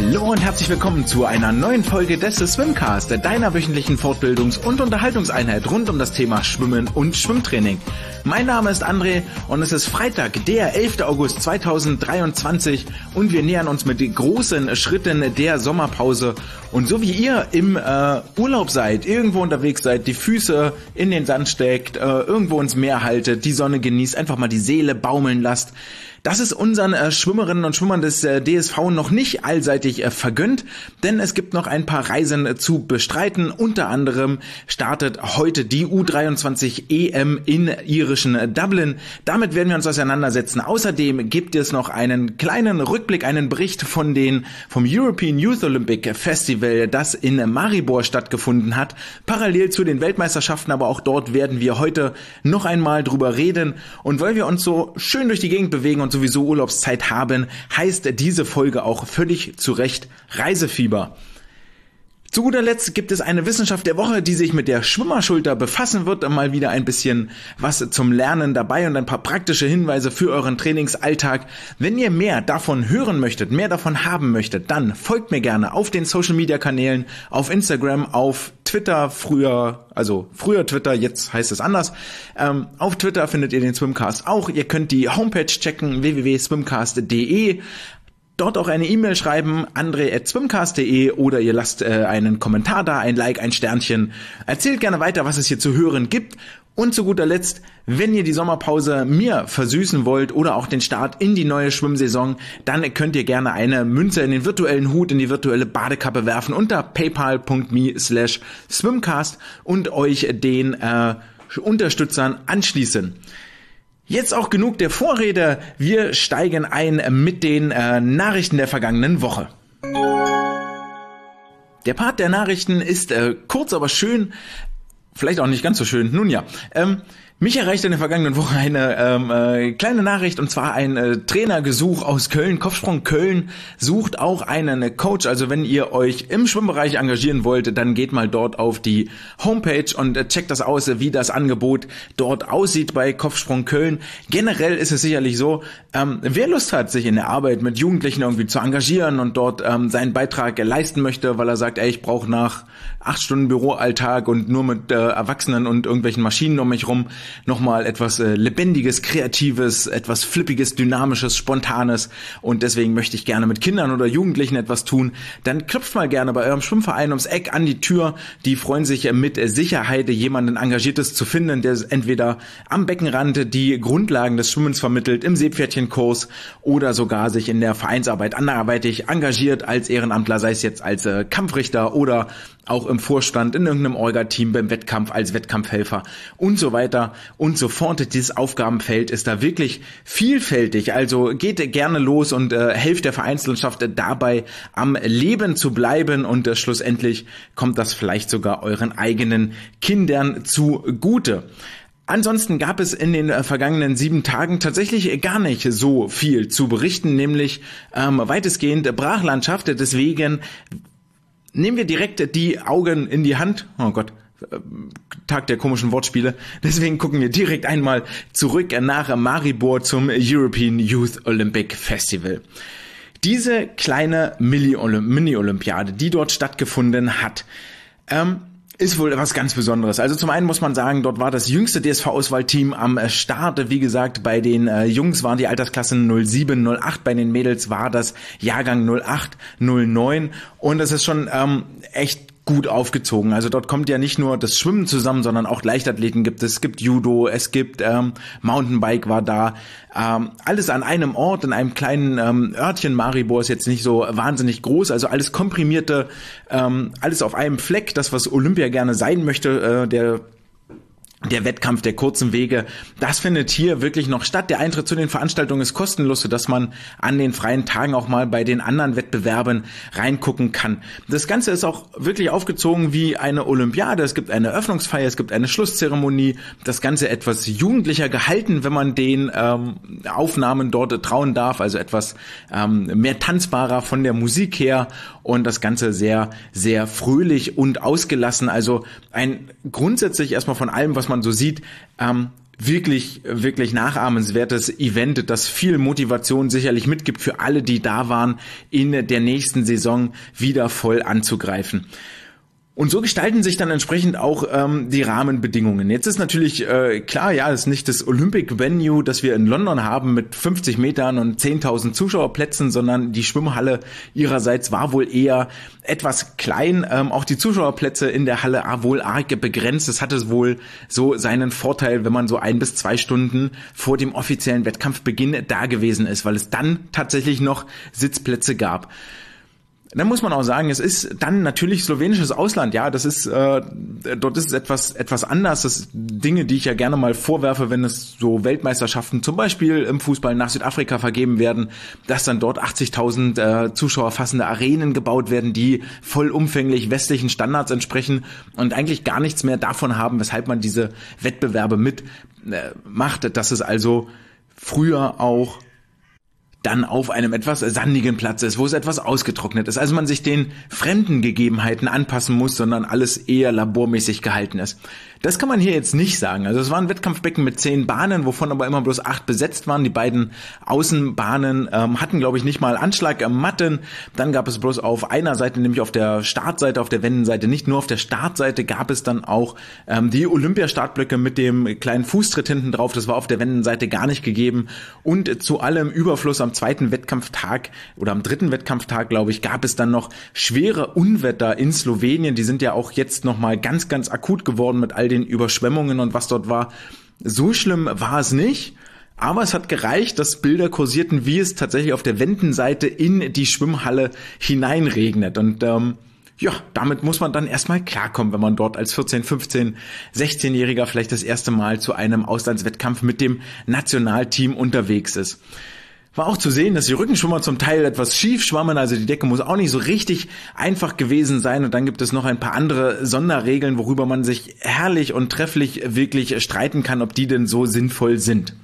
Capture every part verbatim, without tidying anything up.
Hallo und herzlich willkommen zu einer neuen Folge des Swimcast, deiner wöchentlichen Fortbildungs- und Unterhaltungseinheit rund um das Thema Schwimmen und Schwimmtraining. Mein Name ist André und es ist Freitag, der elfter August zweitausenddreiundzwanzig und wir nähern uns mit großen Schritten der Sommerpause. Und so wie ihr im äh, Urlaub seid, irgendwo unterwegs seid, die Füße in den Sand steckt, äh, irgendwo ins Meer haltet, die Sonne genießt, einfach mal die Seele baumeln lasst, das ist unseren äh, Schwimmerinnen und Schwimmern des äh, D S V noch nicht allseitig äh, vergönnt, denn es gibt noch ein paar Reisen äh, zu bestreiten. Unter anderem startet heute die U dreiundzwanzig E M in irischen äh, Dublin. Damit werden wir uns auseinandersetzen. Außerdem gibt es noch einen kleinen Rückblick, einen Bericht von den vom European Youth Olympic Festival, das in Maribor stattgefunden hat, parallel zu den Weltmeisterschaften, aber auch dort werden wir heute noch einmal drüber reden. Und weil wir uns so schön durch die Gegend bewegen und sowieso Urlaubszeit haben, heißt diese Folge auch völlig zu Recht Reisefieber. Zu guter Letzt gibt es eine Wissenschaft der Woche, die sich mit der Schwimmerschulter befassen wird. Mal wieder ein bisschen was zum Lernen dabei und ein paar praktische Hinweise für euren Trainingsalltag. Wenn ihr mehr davon hören möchtet, mehr davon haben möchtet, dann folgt mir gerne auf den Social Media Kanälen, auf Instagram, auf Twitter, früher, also früher Twitter, jetzt heißt es anders. Ähm, auf Twitter findet ihr den Swimcast auch. Ihr könnt die Homepage checken, w w w punkt swimcast punkt d e. Dort auch eine E-Mail schreiben, andre at swimcast punkt d e, oder ihr lasst äh, einen Kommentar da, ein Like, ein Sternchen. Erzählt gerne weiter, was es hier zu hören gibt. Und zu guter Letzt, wenn ihr die Sommerpause mir versüßen wollt oder auch den Start in die neue Schwimmsaison, dann könnt ihr gerne eine Münze in den virtuellen Hut, in die virtuelle Badekappe werfen unter paypal punkt me slash swimcast und euch den äh, Unterstützern anschließen. Jetzt auch genug der Vorrede, wir steigen ein mit den äh, Nachrichten der vergangenen Woche. Der Part der Nachrichten ist äh, kurz, aber schön, vielleicht auch nicht ganz so schön, nun ja. Ähm, mich erreichte in der vergangenen Woche eine ähm, äh, kleine Nachricht, und zwar ein äh, Trainergesuch aus Köln. Kopfsprung Köln sucht auch einen Coach. Also wenn ihr euch im Schwimmbereich engagieren wollt, dann geht mal dort auf die Homepage und äh, checkt das aus, wie das Angebot dort aussieht bei Kopfsprung Köln. Generell ist es sicherlich so, ähm, wer Lust hat, sich in der Arbeit mit Jugendlichen irgendwie zu engagieren und dort ähm, seinen Beitrag äh, leisten möchte, weil er sagt, ey, ich brauche nach acht Stunden Büroalltag und nur mit äh, Erwachsenen und irgendwelchen Maschinen um mich rum nochmal etwas äh, Lebendiges, Kreatives, etwas Flippiges, Dynamisches, Spontanes, und deswegen möchte ich gerne mit Kindern oder Jugendlichen etwas tun, dann klopft mal gerne bei eurem Schwimmverein ums Eck an die Tür. Die freuen sich äh, mit Sicherheit, jemanden Engagiertes zu finden, der entweder am Beckenrand die Grundlagen des Schwimmens vermittelt, im Seepferdchenkurs, oder sogar sich in der Vereinsarbeit anderweitig engagiert als Ehrenamtler, sei es jetzt als äh, Kampfrichter oder auch im Vorstand, in irgendeinem Orga-Team beim Wettkampf als Wettkampfhelfer und so weiter und so fort. Dieses Aufgabenfeld ist da wirklich vielfältig. Also geht gerne los und äh, helft der Vereinslandschaft dabei, am Leben zu bleiben, und äh, schlussendlich kommt das vielleicht sogar euren eigenen Kindern zugute. Ansonsten gab es in den äh, vergangenen sieben Tagen tatsächlich gar nicht so viel zu berichten, nämlich ähm, weitestgehend Brachlandschaft. Deswegen nehmen wir direkt die Augen in die Hand. Oh Gott, Tag der komischen Wortspiele. Deswegen gucken wir direkt einmal zurück nach Maribor zum European Youth Olympic Festival. Diese kleine Mini-Olympiade, die dort stattgefunden hat, ähm, ist wohl was ganz Besonderes. Also zum einen muss man sagen, dort war das jüngste D S V-Auswahlteam am Start. Wie gesagt, bei den äh, Jungs waren die Altersklassen null sieben, null acht, bei den Mädels war das Jahrgang null acht, null neun, und es ist schon ähm, echt gut aufgezogen. Also dort kommt ja nicht nur das Schwimmen zusammen, sondern auch Leichtathleten gibt es. Es gibt Judo, es gibt ähm, Mountainbike war da. Ähm, alles an einem Ort, in einem kleinen ähm, Örtchen. Maribor ist jetzt nicht so wahnsinnig groß, also alles komprimierte, ähm, alles auf einem Fleck. Das, was Olympia gerne sein möchte, äh, der Der Wettkampf der kurzen Wege, das findet hier wirklich noch statt. Der Eintritt zu den Veranstaltungen ist kostenlos, sodass man an den freien Tagen auch mal bei den anderen Wettbewerben reingucken kann. Das Ganze ist auch wirklich aufgezogen wie eine Olympiade. Es gibt eine Eröffnungsfeier, es gibt eine Schlusszeremonie. Das Ganze etwas jugendlicher gehalten, wenn man den ähm, Aufnahmen dort trauen darf. Also etwas ähm, mehr tanzbarer von der Musik her, und das Ganze sehr, sehr fröhlich und ausgelassen. Also ein grundsätzlich erstmal von allem, was man so sieht, ähm, wirklich, wirklich nachahmenswertes Event, das viel Motivation sicherlich mitgibt für alle, die da waren, in der nächsten Saison wieder voll anzugreifen. Und so gestalten sich dann entsprechend auch ähm, die Rahmenbedingungen. Jetzt ist natürlich äh, klar, ja, es ist nicht das Olympic Venue, das wir in London haben mit fünfzig Metern und zehntausend Zuschauerplätzen, sondern die Schwimmhalle ihrerseits war wohl eher etwas klein. Ähm, auch die Zuschauerplätze in der Halle war wohl arg begrenzt. Es hatte wohl so seinen Vorteil, wenn man so ein bis zwei Stunden vor dem offiziellen Wettkampfbeginn da gewesen ist, weil es dann tatsächlich noch Sitzplätze gab. Dann muss man auch sagen, es ist dann natürlich slowenisches Ausland. Ja, das ist äh, dort ist es etwas etwas anders. Das sind Dinge, die ich ja gerne mal vorwerfe, wenn es so Weltmeisterschaften zum Beispiel im Fußball nach Südafrika vergeben werden, dass dann dort achtzigtausend äh, Zuschauer fassende Arenen gebaut werden, die vollumfänglich westlichen Standards entsprechen und eigentlich gar nichts mehr davon haben, weshalb man diese Wettbewerbe mit äh, macht. Dass es also früher auch dann auf einem etwas sandigen Platz ist, wo es etwas ausgetrocknet ist. Also man sich den fremden Gegebenheiten anpassen muss, sondern alles eher labormäßig gehalten ist. Das kann man hier jetzt nicht sagen. Also es war ein Wettkampfbecken mit zehn Bahnen, wovon aber immer bloß acht besetzt waren. Die beiden Außenbahnen ähm, hatten, glaube ich, nicht mal Anschlag am Matten. Dann gab es bloß auf einer Seite, nämlich auf der Startseite, auf der Wendenseite, nicht nur auf der Startseite, gab es dann auch ähm, die Olympiastartblöcke mit dem kleinen Fußtritt hinten drauf. Das war auf der Wendenseite gar nicht gegeben. Und zu allem Überfluss am zweiten Wettkampftag oder am dritten Wettkampftag, glaube ich, gab es dann noch schwere Unwetter in Slowenien. Die sind ja auch jetzt nochmal ganz, ganz akut geworden mit all den Überschwemmungen und was dort war. So schlimm war es nicht, aber es hat gereicht, dass Bilder kursierten, wie es tatsächlich auf der Wendenseite in die Schwimmhalle hineinregnet. Und ähm, ja, damit muss man dann erstmal klarkommen, wenn man dort als vierzehn-, fünfzehn-, sechzehnjähriger vielleicht das erste Mal zu einem Auslandswettkampf mit dem Nationalteam unterwegs ist. War auch zu sehen, dass die Rückenschwimmer zum Teil etwas schief schwammen, also die Decke muss auch nicht so richtig einfach gewesen sein. Und dann gibt es noch ein paar andere Sonderregeln, worüber man sich herrlich und trefflich wirklich streiten kann, ob die denn so sinnvoll sind.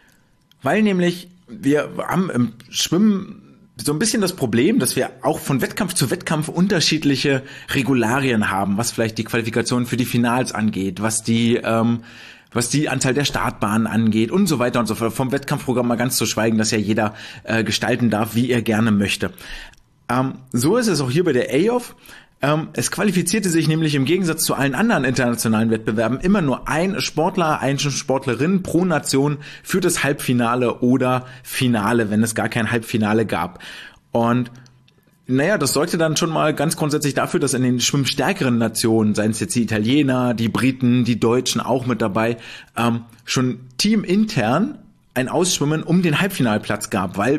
Weil nämlich wir haben im Schwimmen so ein bisschen das Problem, dass wir auch von Wettkampf zu Wettkampf unterschiedliche Regularien haben, was vielleicht die Qualifikation für die Finals angeht, was die ähm, was die Anzahl der Startbahnen angeht und so weiter und so fort. Vom Wettkampfprogramm mal ganz zu schweigen, dass ja jeder äh, gestalten darf, wie er gerne möchte. Ähm, so ist es auch hier bei der A I O F. Ähm, es qualifizierte sich nämlich im Gegensatz zu allen anderen internationalen Wettbewerben immer nur ein Sportler, eine Sportlerin pro Nation für das Halbfinale oder Finale, wenn es gar kein Halbfinale gab. Und naja, das sorgte dann schon mal ganz grundsätzlich dafür, dass in den schwimmstärkeren Nationen, seien es jetzt die Italiener, die Briten, die Deutschen auch mit dabei, ähm, schon teamintern ein Ausschwimmen um den Halbfinalplatz gab, weil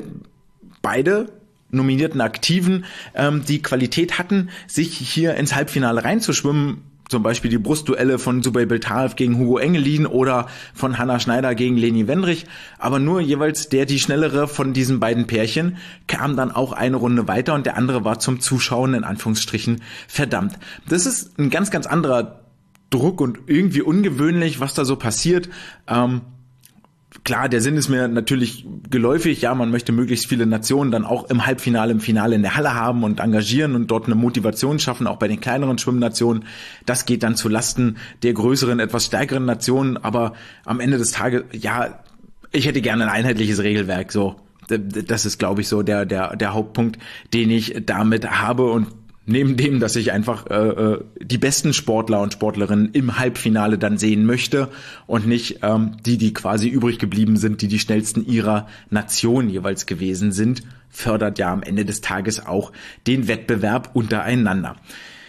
beide nominierten Aktiven ähm, die Qualität hatten, sich hier ins Halbfinale reinzuschwimmen. Zum Beispiel die Brustduelle von Subay Beltaev gegen Hugo Engelin oder von Hanna Schneider gegen Leni Wendrich. Aber nur jeweils der, die schnellere von diesen beiden Pärchen, kam dann auch eine Runde weiter und der andere war zum Zuschauen in Anführungsstrichen verdammt. Das ist ein ganz, ganz anderer Druck und irgendwie ungewöhnlich, was da so passiert. Ähm, Klar, der Sinn ist mir natürlich geläufig, ja, man möchte möglichst viele Nationen dann auch im Halbfinale, im Finale in der Halle haben und engagieren und dort eine Motivation schaffen, auch bei den kleineren Schwimmnationen. Das geht dann zu Lasten der größeren, etwas stärkeren Nationen, aber am Ende des Tages, ja, ich hätte gerne ein einheitliches Regelwerk, so. Das ist, glaube ich, so der, der, der Hauptpunkt, den ich damit habe und neben dem, dass ich einfach äh, die besten Sportler und Sportlerinnen im Halbfinale dann sehen möchte und nicht ähm, die, die quasi übrig geblieben sind, die die schnellsten ihrer Nation jeweils gewesen sind, fördert ja am Ende des Tages auch den Wettbewerb untereinander.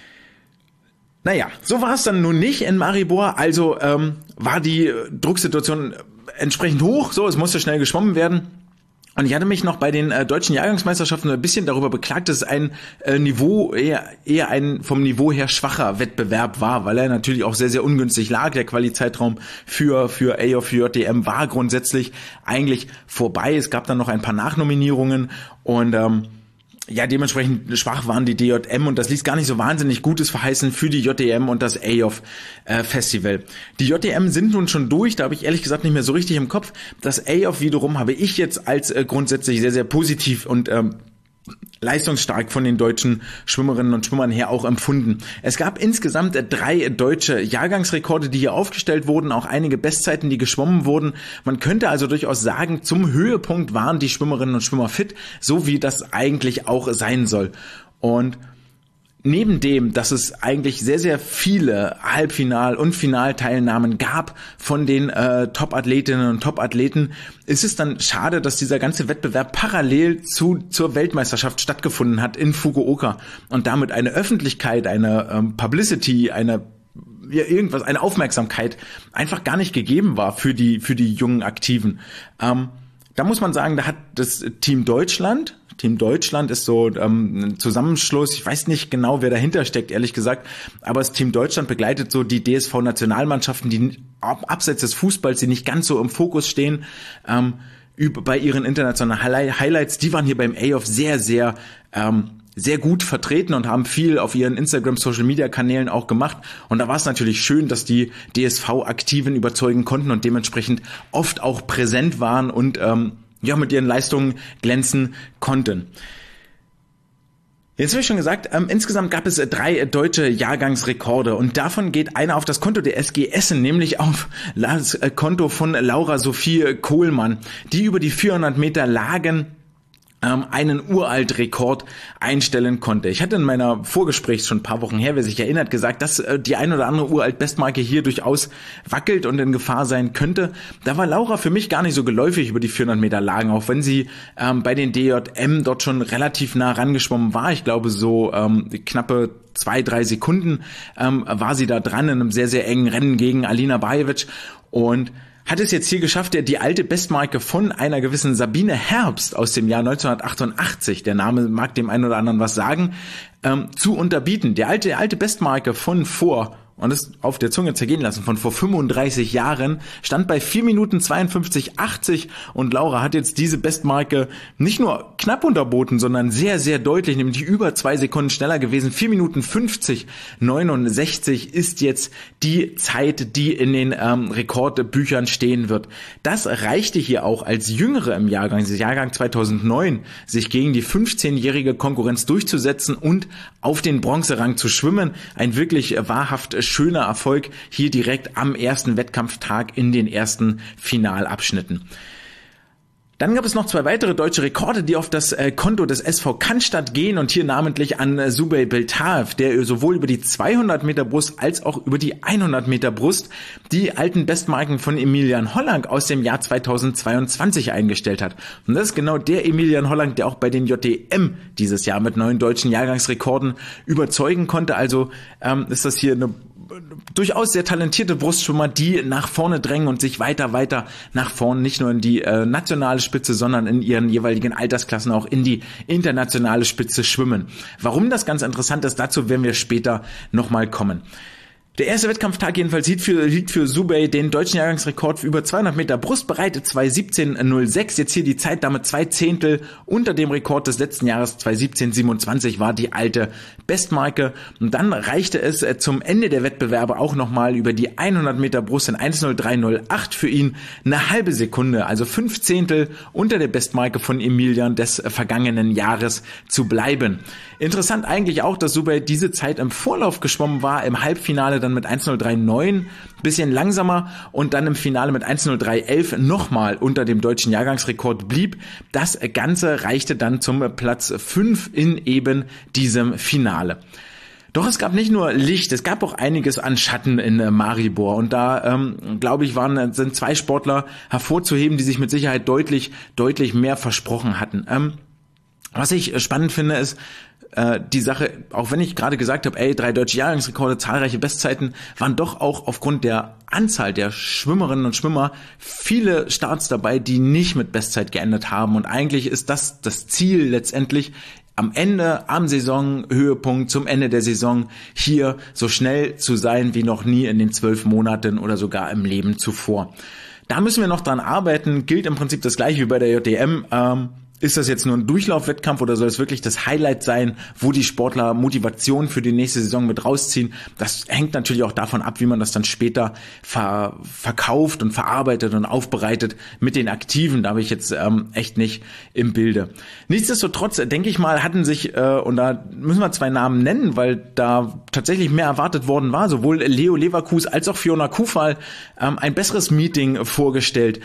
Naja, so war es dann nun nicht in Maribor, also ähm, war die Drucksituation entsprechend hoch, so, es musste schnell geschwommen werden. Und ich hatte mich noch bei den äh, deutschen Jahrgangsmeisterschaften ein bisschen darüber beklagt, dass es ein äh, Niveau eher, eher ein vom Niveau her schwacher Wettbewerb war, weil er natürlich auch sehr, sehr ungünstig lag. Der Quali-Zeitraum für, für A I O F, für J D M war grundsätzlich eigentlich vorbei. Es gab dann noch ein paar Nachnominierungen und ähm, ja, dementsprechend schwach waren die D J M und das ließ gar nicht so wahnsinnig Gutes verheißen für die J D M und das A I O F äh, Festival. Die J D M sind nun schon durch, da habe ich ehrlich gesagt nicht mehr so richtig im Kopf. Das A I O F wiederum habe ich jetzt als äh, grundsätzlich sehr, sehr positiv und ähm, leistungsstark von den deutschen Schwimmerinnen und Schwimmern her auch empfunden. Es gab insgesamt drei deutsche Jahrgangsrekorde, die hier aufgestellt wurden, auch einige Bestzeiten, die geschwommen wurden. Man könnte also durchaus sagen, zum Höhepunkt waren die Schwimmerinnen und Schwimmer fit, so wie das eigentlich auch sein soll. Und neben dem, dass es eigentlich sehr, sehr viele Halbfinal- und Finalteilnahmen gab von den äh, Top-Athletinnen und Top-Athleten, ist es dann schade, dass dieser ganze Wettbewerb parallel zu zur Weltmeisterschaft stattgefunden hat in Fukuoka und damit eine Öffentlichkeit, eine ähm, Publicity, eine ja, irgendwas, eine Aufmerksamkeit einfach gar nicht gegeben war für die für die jungen Aktiven. Ähm, da muss man sagen, da hat das Team Deutschland Team Deutschland ist so ähm, ein Zusammenschluss, ich weiß nicht genau, wer dahinter steckt, ehrlich gesagt, aber das Team Deutschland begleitet so die D S V-Nationalmannschaften, die ab, abseits des Fußballs, die nicht ganz so im Fokus stehen, ähm, über, bei ihren internationalen Highlights, die waren hier beim A-Off sehr, sehr ähm, sehr gut vertreten und haben viel auf ihren Instagram-Social-Media-Kanälen auch gemacht. Und da war es natürlich schön, dass die D S V-Aktiven überzeugen konnten und dementsprechend oft auch präsent waren und ähm, ja, mit ihren Leistungen glänzen konnten. Jetzt habe ich schon gesagt, ähm, insgesamt gab es drei deutsche Jahrgangsrekorde und davon geht einer auf das Konto der S G Essen, nämlich auf das Konto von Laura Sophie Kohlmann, die über die vierhundert Meter Lagen einen Uralt-Rekord einstellen konnte. Ich hatte in meiner Vorgespräch schon ein paar Wochen her, wer sich erinnert, gesagt, dass die ein oder andere Uralt-Bestmarke hier durchaus wackelt und in Gefahr sein könnte. Da war Laura für mich gar nicht so geläufig über die vierhundert Meter Lagen, auch wenn sie ähm, bei den D J M dort schon relativ nah rangeschwommen war. Ich glaube so ähm, knappe zwei, drei Sekunden ähm, war sie da dran in einem sehr, sehr engen Rennen gegen Alina Bajevic und hat es jetzt hier geschafft, der die alte Bestmarke von einer gewissen Sabine Herbst aus dem Jahr neunzehnhundertachtundachtzig, der Name mag dem einen oder anderen was sagen, ähm, zu unterbieten. Der alte, alte Bestmarke von vor, und das auf der Zunge zergehen lassen, von vor fünfunddreißig Jahren, stand bei vier Minuten zweiundfünfzig achtzig und Laura hat jetzt diese Bestmarke nicht nur knapp unterboten, sondern sehr, sehr deutlich, nämlich über zwei Sekunden schneller gewesen. vier Minuten fünfzig neunundsechzig ist jetzt die Zeit, die in den ähm, Rekordbüchern stehen wird. Das reichte hier auch als Jüngere im Jahrgang, das Jahrgang zweitausendneun, sich gegen die fünfzehnjährige Konkurrenz durchzusetzen und auf den Bronzerang zu schwimmen. Ein wirklich äh, wahrhaft schöner Erfolg hier direkt am ersten Wettkampftag in den ersten Finalabschnitten. Dann gab es noch zwei weitere deutsche Rekorde, die auf das äh, Konto des S V Cannstatt gehen und hier namentlich an äh, Subey Beltaev, der sowohl über die zweihundert Meter Brust als auch über die hundert Meter Brust die alten Bestmarken von Emilian Hollank aus dem Jahr zweitausendzweiundzwanzig eingestellt hat. Und das ist genau der Emilian Hollank, der auch bei den J D M dieses Jahr mit neuen deutschen Jahrgangsrekorden überzeugen konnte. Also ähm, ist das hier eine durchaus sehr talentierte Brustschwimmer, die nach vorne drängen und sich weiter, weiter nach vorne, nicht nur in die äh, nationale Spitze, sondern in ihren jeweiligen Altersklassen auch in die internationale Spitze schwimmen. Warum das ganz interessant ist, dazu werden wir später nochmal kommen. Der erste Wettkampftag jedenfalls liegt für, liegt für Subey den deutschen Jahrgangsrekord für über zweihundert Meter Brust bereit, zwei siebzehn null sechs. Jetzt hier die Zeit damit zwei Zehntel unter dem Rekord des letzten Jahres, zwei siebzehn siebenundzwanzig war die alte Bestmarke. Und dann reichte es zum Ende der Wettbewerbe auch nochmal über die hundert Meter Brust in eins null drei null acht für ihn eine halbe Sekunde, also fünf Zehntel unter der Bestmarke von Emilian des vergangenen Jahres zu bleiben. Interessant eigentlich auch, dass Subey diese Zeit im Vorlauf geschwommen war, im Halbfinale dann mit eins null drei neun, bisschen langsamer und dann im Finale mit eins null drei elf nochmal unter dem deutschen Jahrgangsrekord blieb. Das Ganze reichte dann zum Platz fünf in eben diesem Finale. Doch es gab nicht nur Licht, es gab auch einiges an Schatten in äh, Maribor und da, ähm, glaube ich, waren sind zwei Sportler hervorzuheben, die sich mit Sicherheit deutlich, deutlich mehr versprochen hatten. Ähm, was ich äh, spannend finde, ist, äh, die Sache, auch wenn ich gerade gesagt habe, ey, drei deutsche Jahrgangsrekorde, zahlreiche Bestzeiten, waren doch auch aufgrund der Anzahl der Schwimmerinnen und Schwimmer viele Starts dabei, die nicht mit Bestzeit geendet haben und eigentlich ist das das Ziel letztendlich, am Ende, am Saisonhöhepunkt, zum Ende der Saison hier so schnell zu sein wie noch nie in den zwölf Monaten oder sogar im Leben zuvor. Da müssen wir noch dran arbeiten, gilt im Prinzip das gleiche wie bei der J D M. Ähm, ist das jetzt nur ein Durchlaufwettkampf oder soll es wirklich das Highlight sein, wo die Sportler Motivation für die nächste Saison mit rausziehen? Das hängt natürlich auch davon ab, wie man das dann später ver- verkauft und verarbeitet und aufbereitet mit den Aktiven. Da habe ich jetzt ähm, echt nicht im Bilde. Nichtsdestotrotz, denke ich mal, hatten sich, äh, und da müssen wir zwei Namen nennen, weil da tatsächlich mehr erwartet worden war, sowohl Leo Leverkus als auch Fiona Kufal ähm, ein besseres Meeting vorgestellt.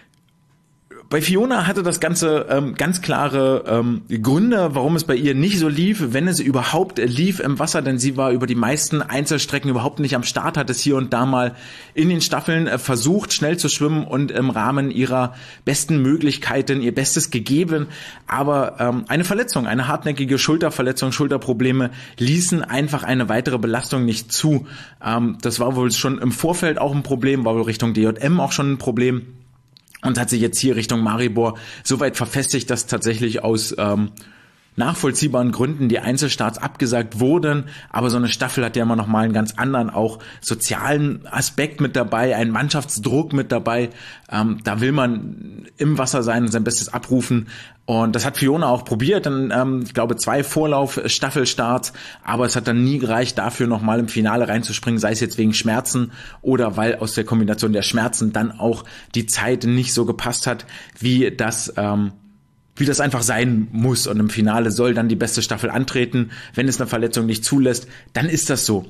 Bei Fiona hatte das Ganze ähm, ganz klare ähm, Gründe, warum es bei ihr nicht so lief, wenn es überhaupt lief im Wasser, denn sie war über die meisten Einzelstrecken überhaupt nicht am Start, hat es hier und da mal in den Staffeln äh, versucht, schnell zu schwimmen und im Rahmen ihrer besten Möglichkeiten ihr Bestes gegeben, aber ähm, eine Verletzung, eine hartnäckige Schulterverletzung, Schulterprobleme ließen einfach eine weitere Belastung nicht zu. Ähm, das war wohl schon im Vorfeld auch ein Problem, war wohl Richtung D J M auch schon ein Problem. Und hat sich jetzt hier Richtung Maribor so weit verfestigt, dass tatsächlich aus ähm, nachvollziehbaren Gründen die Einzelstarts abgesagt wurden. Aber so eine Staffel hat ja immer noch mal einen ganz anderen, auch sozialen Aspekt mit dabei, einen Mannschaftsdruck mit dabei. Ähm, da will man im Wasser sein und sein Bestes abrufen. Und das hat Fiona auch probiert, dann, ähm, ich glaube, zwei Vorlauf-Staffelstarts, aber es hat dann nie gereicht, dafür nochmal im Finale reinzuspringen, sei es jetzt wegen Schmerzen oder weil aus der Kombination der Schmerzen dann auch die Zeit nicht so gepasst hat, wie das, ähm, wie das einfach sein muss. Und im Finale soll dann die beste Staffel antreten. Wenn es eine Verletzung nicht zulässt, dann ist das so.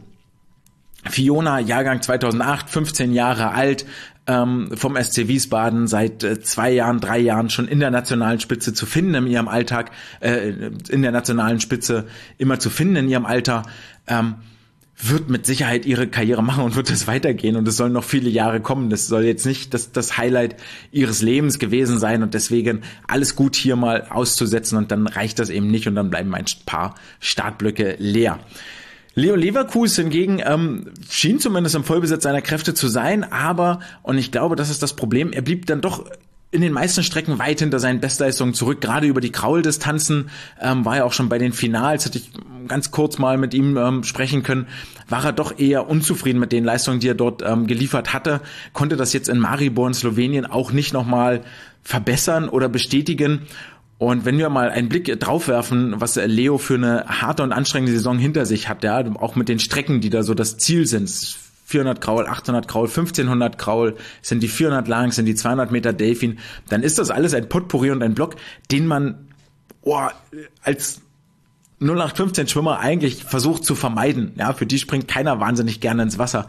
Fiona, Jahrgang zweitausendacht, fünfzehn Jahre alt, ähm, vom S C Wiesbaden, seit äh, zwei Jahren, drei Jahren schon in der nationalen Spitze zu finden in ihrem Alltag, äh, in der nationalen Spitze immer zu finden in ihrem Alter, ähm, wird mit Sicherheit ihre Karriere machen und wird es weitergehen und es sollen noch viele Jahre kommen. Das soll jetzt nicht das, das Highlight ihres Lebens gewesen sein und deswegen alles gut hier mal auszusetzen und dann reicht das eben nicht und dann bleiben ein paar Startblöcke leer. Leo Leverkus hingegen ähm, schien zumindest im Vollbesitz seiner Kräfte zu sein, aber, und ich glaube, das ist das Problem, er blieb dann doch in den meisten Strecken weit hinter seinen Bestleistungen zurück, gerade über die Krauldistanzen, ähm, war er auch schon bei den Finals, hatte ich ganz kurz mal mit ihm ähm, sprechen können, war er doch eher unzufrieden mit den Leistungen, die er dort ähm, geliefert hatte, konnte das jetzt in Maribor in Slowenien auch nicht nochmal verbessern oder bestätigen. Und wenn wir mal einen Blick drauf werfen, was Leo für eine harte und anstrengende Saison hinter sich hat, ja, auch mit den Strecken, die da so das Ziel sind, vierhundert Kraul, achthundert Kraul, fünfzehnhundert Kraul, sind die vierhundert lang, sind die zweihundert Meter Delfin, dann ist das alles ein Potpourri und ein Block, den man oh, als null acht fünfzehn Schwimmer eigentlich versucht zu vermeiden. Ja, für die springt keiner wahnsinnig gerne ins Wasser.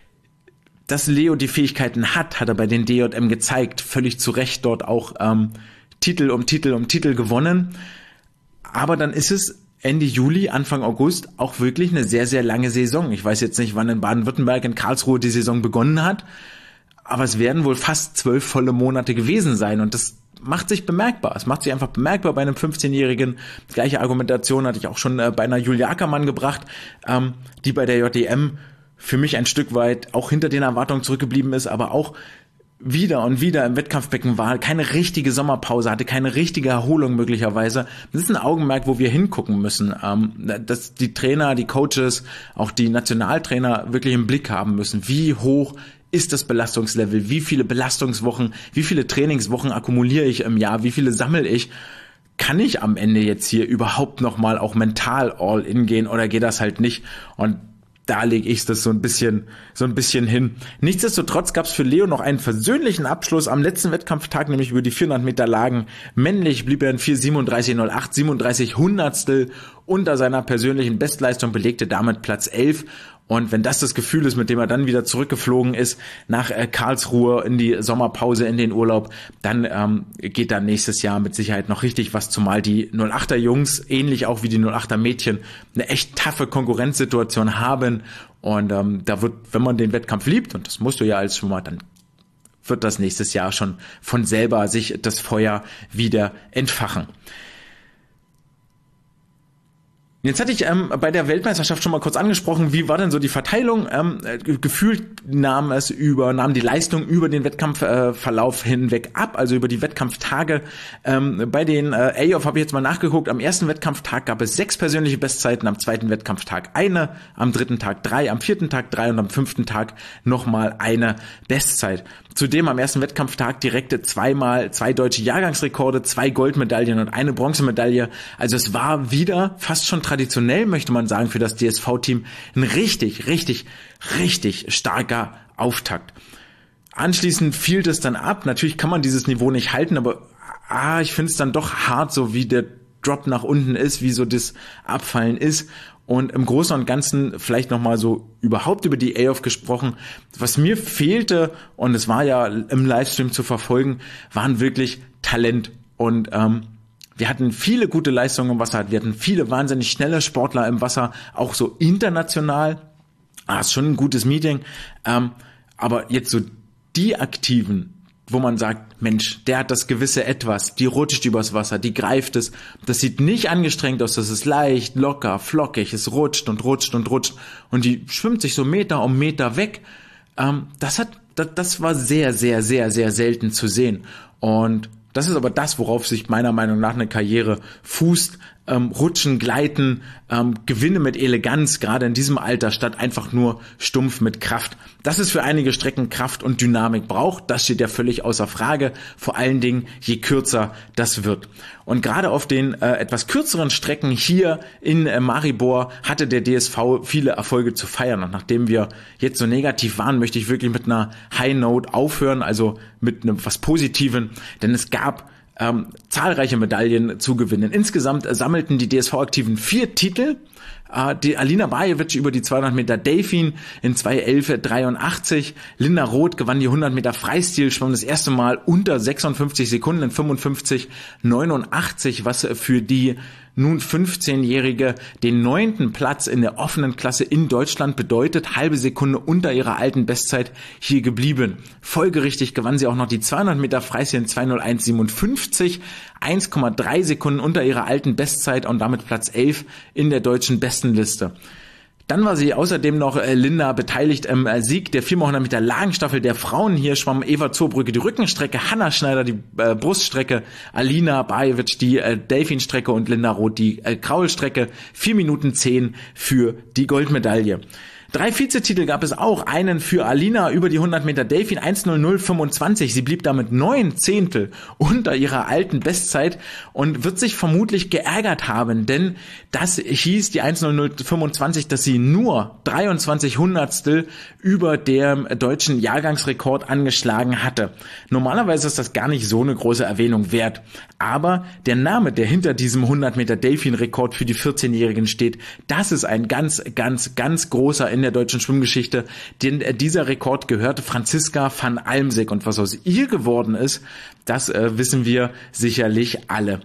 Dass Leo die Fähigkeiten hat, hat er bei den D J M gezeigt, völlig zu Recht dort auch ähm, Titel um Titel um Titel gewonnen. Aber dann ist es Ende Juli, Anfang August auch wirklich eine sehr, sehr lange Saison. Ich weiß jetzt nicht, wann in Baden-Württemberg, in Karlsruhe die Saison begonnen hat, aber es werden wohl fast zwölf volle Monate gewesen sein und das macht sich bemerkbar. Es macht sich einfach bemerkbar bei einem fünfzehnjährigen. Gleiche Argumentation hatte ich auch schon bei einer Julia Ackermann gebracht, ähm, die bei der J D M für mich ein Stück weit auch hinter den Erwartungen zurückgeblieben ist, aber auch wieder und wieder im Wettkampfbecken war, keine richtige Sommerpause, hatte keine richtige Erholung möglicherweise. Das ist ein Augenmerk, wo wir hingucken müssen, ähm, dass die Trainer, die Coaches, auch die Nationaltrainer wirklich im Blick haben müssen. Wie hoch ist das Belastungslevel? Wie viele Belastungswochen, wie viele Trainingswochen akkumuliere ich im Jahr? Wie viele sammle ich? Kann ich am Ende jetzt hier überhaupt nochmal auch mental all in gehen oder geht das halt nicht? Und da lege ich das so ein bisschen, so ein bisschen hin. Nichtsdestotrotz gab es für Leo noch einen versöhnlichen Abschluss am letzten Wettkampftag, nämlich über die vierhundert Meter Lagen. Männlich blieb er in vier siebenunddreißig null acht, siebenunddreißig Hundertstel unter seiner persönlichen Bestleistung, belegte damit Platz elf. Und wenn das das Gefühl ist, mit dem er dann wieder zurückgeflogen ist nach äh, Karlsruhe in die Sommerpause, in den Urlaub, dann ähm, geht da nächstes Jahr mit Sicherheit noch richtig was, zumal die null achter Jungs, ähnlich auch wie die null achter Mädchen, eine echt taffe Konkurrenzsituation haben. Und ähm, da wird, wenn man den Wettkampf liebt, und das musst du ja als Schwimmer, dann wird das nächstes Jahr schon von selber sich das Feuer wieder entfachen. Jetzt hatte ich ähm, bei der Weltmeisterschaft schon mal kurz angesprochen, wie war denn so die Verteilung? Ähm, gefühlt nahm es über, nahm die Leistung über den Wettkampfverlauf äh, hinweg ab, also über die Wettkampftage. Ähm, bei den äh, A O F habe ich jetzt mal nachgeguckt, am ersten Wettkampftag gab es sechs persönliche Bestzeiten, am zweiten Wettkampftag eine, am dritten Tag drei, am vierten Tag drei und am fünften Tag nochmal eine Bestzeit. Zudem am ersten Wettkampftag direkte zweimal zwei deutsche Jahrgangsrekorde, zwei Goldmedaillen und eine Bronzemedaille. Also es war wieder fast schon traditionell, möchte man sagen, für das D S V-Team ein richtig, richtig, richtig starker Auftakt. Anschließend fiel das dann ab. Natürlich kann man dieses Niveau nicht halten, aber ah, ich finde es dann doch hart, so wie der Drop nach unten ist, wie so das Abfallen ist. Und im Großen und Ganzen vielleicht nochmal so überhaupt über die A O F gesprochen. Was mir fehlte, und es war ja im Livestream zu verfolgen, waren wirklich Talent. Und ähm, wir hatten viele gute Leistungen im Wasser. Wir hatten viele wahnsinnig schnelle Sportler im Wasser, auch so international. Ah, ist schon ein gutes Meeting. Ähm, aber jetzt so die Aktiven, wo man sagt, Mensch, der hat das gewisse Etwas, die rutscht übers Wasser, die greift es, das sieht nicht angestrengt aus, das ist leicht, locker, flockig, es rutscht und rutscht und rutscht und die schwimmt sich so Meter um Meter weg. Ähm, das hat, das, das war sehr, sehr, sehr, sehr selten zu sehen. Und das ist aber das, worauf sich meiner Meinung nach eine Karriere fußt. Ähm, rutschen, gleiten, ähm, Gewinne mit Eleganz, gerade in diesem Alter, statt einfach nur stumpf mit Kraft. Dass es für einige Strecken Kraft und Dynamik braucht, das steht ja völlig außer Frage. Vor allen Dingen, je kürzer das wird. Und gerade auf den äh, etwas kürzeren Strecken hier in äh, Maribor hatte der D S V viele Erfolge zu feiern. Und nachdem wir jetzt so negativ waren, möchte ich wirklich mit einer High Note aufhören, also mit einem was Positiven, denn es gab Ähm, zahlreiche Medaillen zu gewinnen. Insgesamt äh, sammelten die D S V-Aktiven vier Titel. Äh, die Alina Bajevic über die zweihundert Meter Delfin in zwei elf dreiundachtzig. Linda Roth gewann die hundert Meter Freistil, schwamm das erste Mal unter sechsundfünfzig Sekunden in fünfundfünfzig neunundachtzig, was für die nun fünfzehnjährige den neunten Platz in der offenen Klasse in Deutschland bedeutet, halbe Sekunde unter ihrer alten Bestzeit hier geblieben. Folgerichtig gewann sie auch noch die zweihundert Meter Freistil in zwei null eins siebenundfünfzig, eins Komma drei Sekunden unter ihrer alten Bestzeit und damit Platz elf in der deutschen Bestenliste. Dann war sie außerdem noch äh, Linda beteiligt im äh, Sieg der viermal hundert Meter Lagenstaffel der Frauen. Hier schwamm Eva Zurbrücke die Rückenstrecke, Hanna Schneider die äh, Bruststrecke, Alina Bajevic die äh, Delfinstrecke und Linda Roth die äh, Kraulstrecke. vier Minuten zehn für die Goldmedaille. Drei Vizetitel gab es auch, einen für Alina über die hundert Meter Delfin, eins null null fünfundzwanzig. Sie blieb damit neun Zehntel unter ihrer alten Bestzeit und wird sich vermutlich geärgert haben, denn das hieß, die eins null null fünfundzwanzig, dass sie nur dreiundzwanzig Hundertstel über dem deutschen Jahrgangsrekord angeschlagen hatte. Normalerweise ist das gar nicht so eine große Erwähnung wert, aber der Name, der hinter diesem hundert Meter Delfin-Rekord für die vierzehnjährigen steht, das ist ein ganz, ganz, ganz großer in der deutschen Schwimmgeschichte, denn dieser Rekord gehörte Franziska van Almsick und was aus ihr geworden ist, das äh, wissen wir sicherlich alle.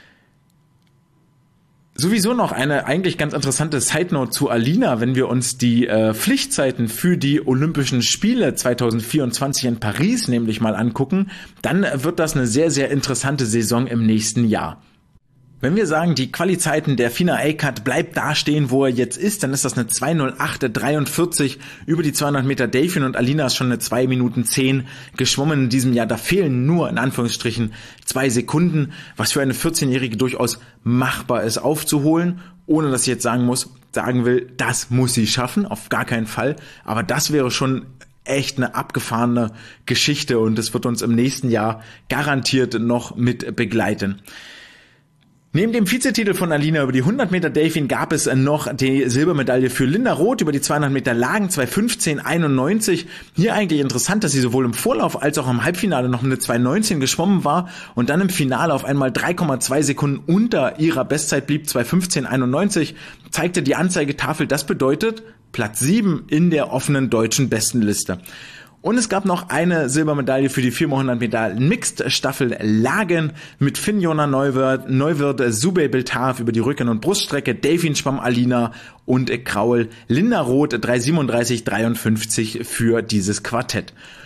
Sowieso noch eine eigentlich ganz interessante Side-Note zu Alina, wenn wir uns die äh, Pflichtzeiten für die Olympischen Spiele zweitausendvierundzwanzig in Paris nämlich mal angucken, dann wird das eine sehr, sehr interessante Saison im nächsten Jahr. Wenn wir sagen, die Quali-Zeiten der Fina Aykert bleibt da stehen, wo er jetzt ist, dann ist das eine zwei null acht dreiundvierzig über die zweihundert Meter Delfin und Alina ist schon eine zwei Minuten zehn geschwommen in diesem Jahr. Da fehlen nur in Anführungsstrichen zwei Sekunden, was für eine vierzehnjährige durchaus machbar ist aufzuholen, ohne dass ich jetzt sagen muss, sagen will, das muss sie schaffen, auf gar keinen Fall. Aber das wäre schon echt eine abgefahrene Geschichte und es wird uns im nächsten Jahr garantiert noch mit begleiten. Neben dem Vizetitel von Alina über die hundert Meter Delfin gab es noch die Silbermedaille für Linda Roth über die zweihundert Meter Lagen, zwei fünfzehn einundneunzig. Hier eigentlich interessant, dass sie sowohl im Vorlauf als auch im Halbfinale noch eine zwei neunzehn geschwommen war und dann im Finale auf einmal drei Komma zwei Sekunden unter ihrer Bestzeit blieb, zwei fünfzehn einundneunzig, zeigte die Anzeigetafel. Das bedeutet Platz sieben in der offenen deutschen Bestenliste. Und es gab noch eine Silbermedaille für die viermal hundert Meter Mixed-Staffel Lagen mit Finn-Jona Neuwirth, Neuwirth, Subey Beltav über die Rücken- und Bruststrecke, Delfin schwamm Alina und Kraul, Linda Roth drei siebenunddreißig dreiundfünfzig für dieses Quartett.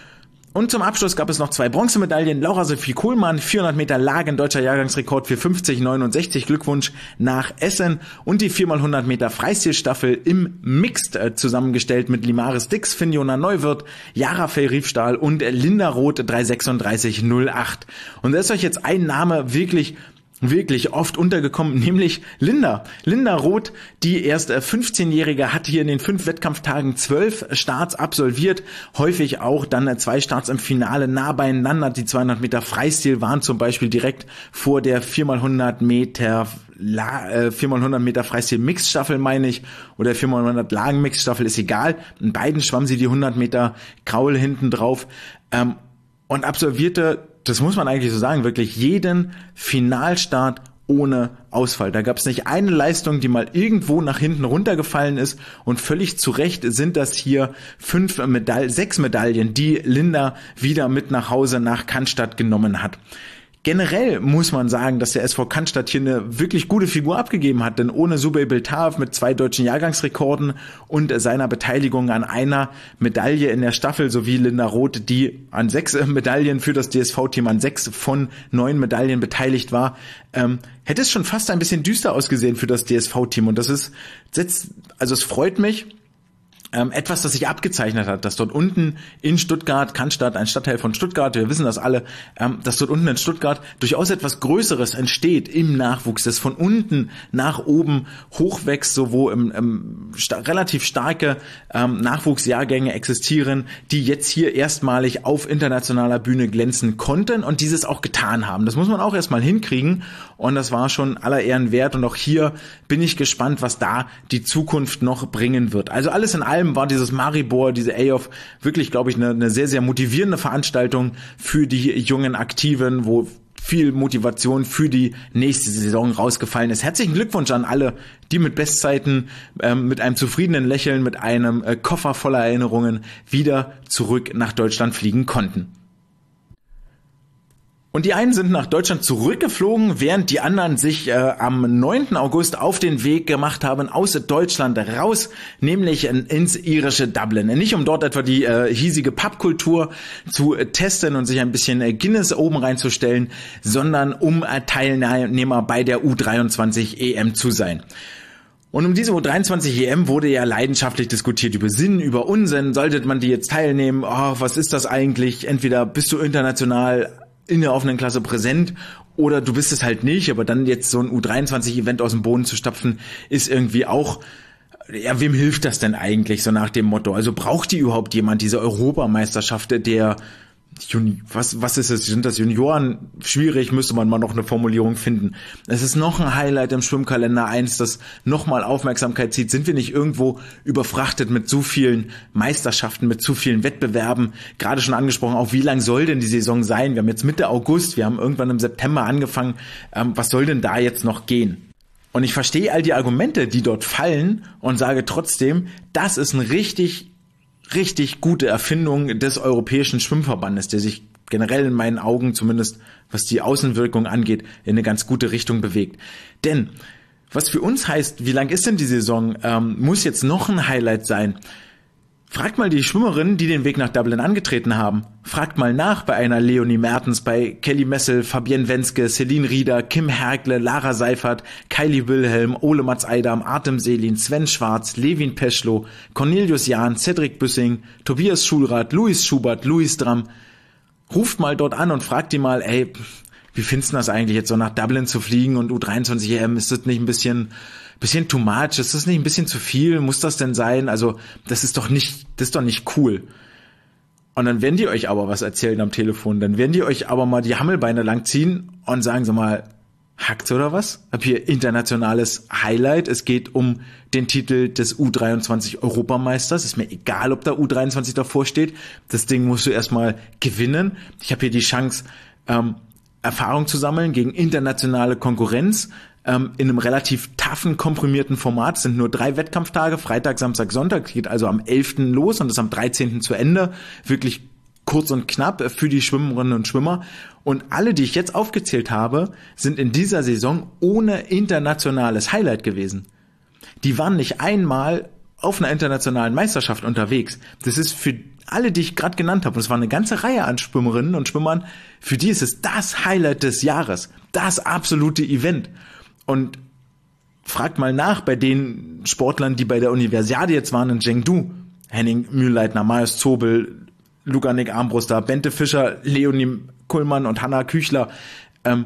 Und zum Abschluss gab es noch zwei Bronzemedaillen. Laura Sophie Kuhlmann, vierhundert Meter Lagen, deutscher Jahrgangsrekord für fünfzig neunundsechzig. Glückwunsch nach Essen. Und die vier mal hundert Meter Freistilstaffel im Mixed äh, zusammengestellt mit Limaris Dix, Finjona Neuwirth, Jara Fey-Riefstahl und Linda Roth drei sechsunddreißig null acht. Und da ist euch jetzt ein Name wirklich wirklich oft untergekommen, nämlich Linda. Linda Roth, die erst fünfzehnjährige, hat hier in den fünf Wettkampftagen zwölf Starts absolviert, häufig auch dann zwei Starts im Finale nah beieinander. Die zweihundert Meter Freistil waren zum Beispiel direkt vor der vier mal hundert Meter vier mal hundert Meter Freistil Mixstaffel, meine ich, oder vier mal hundert Lagen Mixstaffel, ist egal. In beiden schwamm sie die hundert Meter Kraul hinten drauf ähm, und absolvierte, das muss man eigentlich so sagen, wirklich jeden Finalstart ohne Ausfall. Da gab es nicht eine Leistung, die mal irgendwo nach hinten runtergefallen ist, und völlig zu Recht sind das hier fünf Medaillen, sechs Medaillen, die Linda wieder mit nach Hause nach Cannstatt genommen hat. Generell muss man sagen, dass der S V Cannstatt hier eine wirklich gute Figur abgegeben hat, denn ohne Subey Biltaev mit zwei deutschen Jahrgangsrekorden und seiner Beteiligung an einer Medaille in der Staffel sowie Linda Roth, die an sechs Medaillen für das D S V-Team, an sechs von neun Medaillen beteiligt war, ähm, hätte es schon fast ein bisschen düster ausgesehen für das D S V-Team, und das ist, also es freut mich, Ähm, etwas, das sich abgezeichnet hat, dass dort unten in Stuttgart, Cannstatt, ein Stadtteil von Stuttgart, wir wissen das alle, ähm, dass dort unten in Stuttgart durchaus etwas Größeres entsteht im Nachwuchs, das von unten nach oben hochwächst, so wo im, im sta- relativ starke ähm, Nachwuchsjahrgänge existieren, die jetzt hier erstmalig auf internationaler Bühne glänzen konnten und dieses auch getan haben. Das muss man auch erstmal hinkriegen, und das war schon aller Ehren wert, und auch hier bin ich gespannt, was da die Zukunft noch bringen wird. Also alles in allem war dieses Maribor, diese A O F, wirklich, glaube ich, eine, eine sehr, sehr motivierende Veranstaltung für die jungen Aktiven, wo viel Motivation für die nächste Saison rausgefallen ist. Herzlichen Glückwunsch an alle, die mit Bestzeiten, ähm, mit einem zufriedenen Lächeln, mit einem äh, Koffer voller Erinnerungen wieder zurück nach Deutschland fliegen konnten. Und die einen sind nach Deutschland zurückgeflogen, während die anderen sich äh, am neunten August auf den Weg gemacht haben aus Deutschland raus, nämlich ins irische Dublin. Nicht um dort etwa die äh, hiesige Pubkultur zu äh, testen und sich ein bisschen äh, Guinness oben reinzustellen, sondern um äh, Teilnehmer bei der U dreiundzwanzig E M zu sein. Und um diese U dreiundzwanzig E M wurde ja leidenschaftlich diskutiert über Sinn, über Unsinn. Sollte man die jetzt teilnehmen? Oh, was ist das eigentlich? Entweder bist du international in der offenen Klasse präsent oder du bist es halt nicht, aber dann jetzt so ein U dreiundzwanzig Event aus dem Boden zu stapfen, ist irgendwie auch, ja, wem hilft das denn eigentlich, so nach dem Motto? Also braucht die überhaupt jemand diese Europameisterschaft der Juni- was, was ist es? Sind das Junioren? Schwierig, müsste man mal noch eine Formulierung finden. Es ist noch ein Highlight im Schwimmkalender, eins, das nochmal Aufmerksamkeit zieht. Sind wir nicht irgendwo überfrachtet mit zu vielen Meisterschaften, mit zu vielen Wettbewerben? Gerade schon angesprochen, auch wie lang soll denn die Saison sein? Wir haben jetzt Mitte August, wir haben irgendwann im September angefangen. Ähm, was soll denn da jetzt noch gehen? Und ich verstehe all die Argumente, die dort fallen, und sage trotzdem, das ist ein richtig richtig gute Erfindung des Europäischen Schwimmverbandes, der sich generell in meinen Augen, zumindest was die Außenwirkung angeht, in eine ganz gute Richtung bewegt. Denn was für uns heißt, wie lang ist denn die Saison, ähm, muss jetzt noch ein Highlight sein. Fragt mal die Schwimmerinnen, die den Weg nach Dublin angetreten haben. Fragt mal nach bei einer Leonie Mertens, bei Kelly Messel, Fabienne Wenske, Celine Rieder, Kim Hergle, Lara Seifert, Kylie Wilhelm, Ole Mats Eidam, Artem Selin, Sven Schwarz, Levin Peschlow, Cornelius Jahn, Cedric Büssing, Tobias Schulrath, Luis Schubert, Luis Dramm. Ruft mal dort an und fragt die mal, ey, wie findest du das eigentlich jetzt so nach Dublin zu fliegen und U dreiundzwanzig E M, ist das nicht ein bisschen bisschen too much, ist das nicht ein bisschen zu viel, muss das denn sein? Also, das ist doch nicht, das ist doch nicht cool. Und dann werden die euch aber was erzählen am Telefon, dann werden die euch aber mal die Hammelbeine langziehen und sagen so mal, hackt's oder was? Hab hier internationales Highlight, es geht um den Titel des U dreiundzwanzig Europameisters, ist mir egal, ob da U dreiundzwanzig davor steht, das Ding musst du erstmal gewinnen. Ich habe hier die Chance, ähm, Erfahrung zu sammeln gegen internationale Konkurrenz, in einem relativ toughen, komprimierten Format. Es sind nur drei Wettkampftage, Freitag, Samstag, Sonntag, geht also am elften los und ist am dreizehnten zu Ende. Wirklich kurz und knapp für die Schwimmerinnen und Schwimmer. Und alle, die ich jetzt aufgezählt habe, sind in dieser Saison ohne internationales Highlight gewesen. Die waren nicht einmal auf einer internationalen Meisterschaft unterwegs. Das ist für alle, die ich gerade genannt habe, und es war eine ganze Reihe an Schwimmerinnen und Schwimmern, für die ist es das Highlight des Jahres, das absolute Event. Und fragt mal nach bei den Sportlern, die bei der Universiade jetzt waren in Chengdu, Henning Mühlleitner, Marius Zobel, Lukanik Armbruster, Bente Fischer, Leonie Kuhlmann und Hanna Küchler, ähm,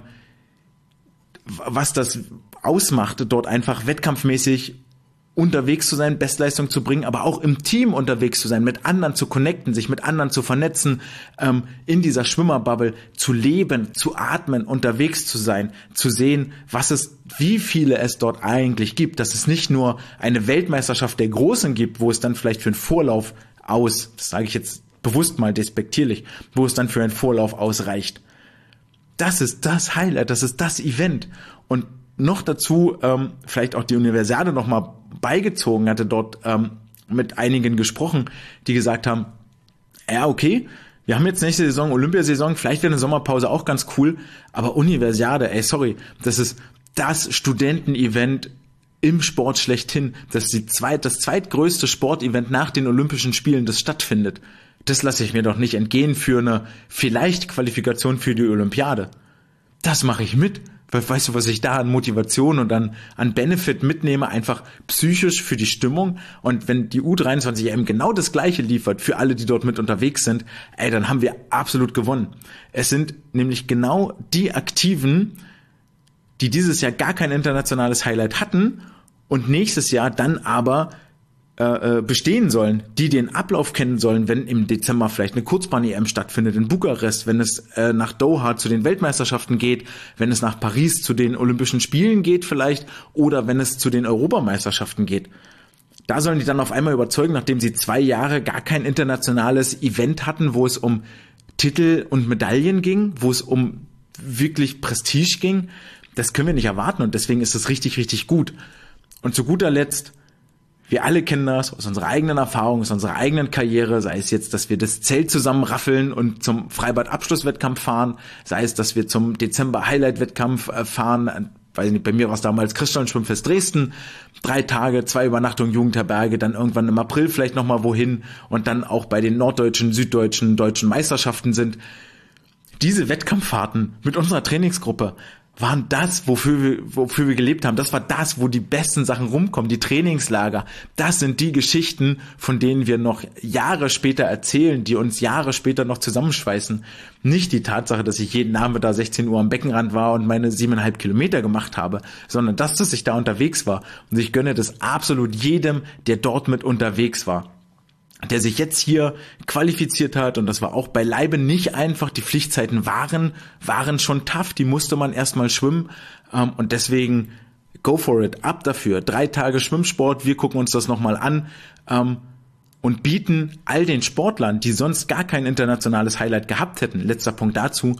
was das ausmacht, dort einfach wettkampfmäßig unterwegs zu sein, Bestleistung zu bringen, aber auch im Team unterwegs zu sein, mit anderen zu connecten, sich mit anderen zu vernetzen, ähm, in dieser Schwimmerbubble zu leben, zu atmen, unterwegs zu sein, zu sehen, was es, wie viele es dort eigentlich gibt, dass es nicht nur eine Weltmeisterschaft der Großen gibt, wo es dann vielleicht für einen Vorlauf aus, das sage ich jetzt bewusst mal despektierlich, wo es dann für einen Vorlauf ausreicht. Das ist das Highlight, das ist das Event. Und noch dazu ähm, vielleicht auch die Universiade noch mal beigezogen, hatte dort ähm, mit einigen gesprochen, die gesagt haben, ja okay, wir haben jetzt nächste Saison Olympiasaison, vielleicht wäre eine Sommerpause auch ganz cool, aber Universiade, ey sorry, das ist das Studentenevent im Sport schlechthin, das ist die zweit, das zweitgrößte Sportevent nach den Olympischen Spielen, das stattfindet. Das lasse ich mir doch nicht entgehen für eine vielleicht Qualifikation für die Olympiade. Das mache ich mit. Weil weißt du, was ich da an Motivation und an, an Benefit mitnehme, einfach psychisch für die Stimmung. Und wenn die U dreiundzwanzig E M genau das Gleiche liefert für alle, die dort mit unterwegs sind, ey, dann haben wir absolut gewonnen. Es sind nämlich genau die Aktiven, die dieses Jahr gar kein internationales Highlight hatten und nächstes Jahr dann aber äh, bestehen sollen, die den Ablauf kennen sollen, wenn im Dezember vielleicht eine Kurzbahn-E M stattfindet in Bukarest, wenn es äh, nach Doha zu den Weltmeisterschaften geht, wenn es nach Paris zu den Olympischen Spielen geht vielleicht oder wenn es zu den Europameisterschaften geht. Da sollen die dann auf einmal überzeugen, nachdem sie zwei Jahre gar kein internationales Event hatten, wo es um Titel und Medaillen ging, wo es um wirklich Prestige ging. Das können wir nicht erwarten und deswegen ist es richtig, richtig gut. Und zu guter Letzt, wir alle kennen das aus unserer eigenen Erfahrung, aus unserer eigenen Karriere, sei es jetzt, dass wir das Zelt zusammenraffeln und zum Freibad-Abschlusswettkampf fahren, sei es, dass wir zum Dezember-Highlight-Wettkampf fahren, weiß nicht, bei mir war es damals Christian-Schwimmfest Dresden, drei Tage, zwei Übernachtungen Jugendherberge, dann irgendwann im April vielleicht nochmal wohin und dann auch bei den norddeutschen, süddeutschen, deutschen Meisterschaften sind. Diese Wettkampffahrten mit unserer Trainingsgruppe waren das, wofür wir, wofür wir gelebt haben. Das war das, wo die besten Sachen rumkommen, die Trainingslager. Das sind die Geschichten, von denen wir noch Jahre später erzählen, die uns Jahre später noch zusammenschweißen. Nicht die Tatsache, dass ich jeden Nachmittag sechzehn Uhr am Beckenrand war und meine siebeneinhalb Kilometer gemacht habe, sondern dass, dass ich da unterwegs war. Und ich gönne das absolut jedem, der dort mit unterwegs war, der sich jetzt hier qualifiziert hat, und das war auch beileibe nicht einfach, die Pflichtzeiten waren, waren schon tough, die musste man erstmal schwimmen, und deswegen go for it, ab dafür, drei Tage Schwimmsport, wir gucken uns das nochmal an, und bieten all den Sportlern, die sonst gar kein internationales Highlight gehabt hätten, letzter Punkt dazu,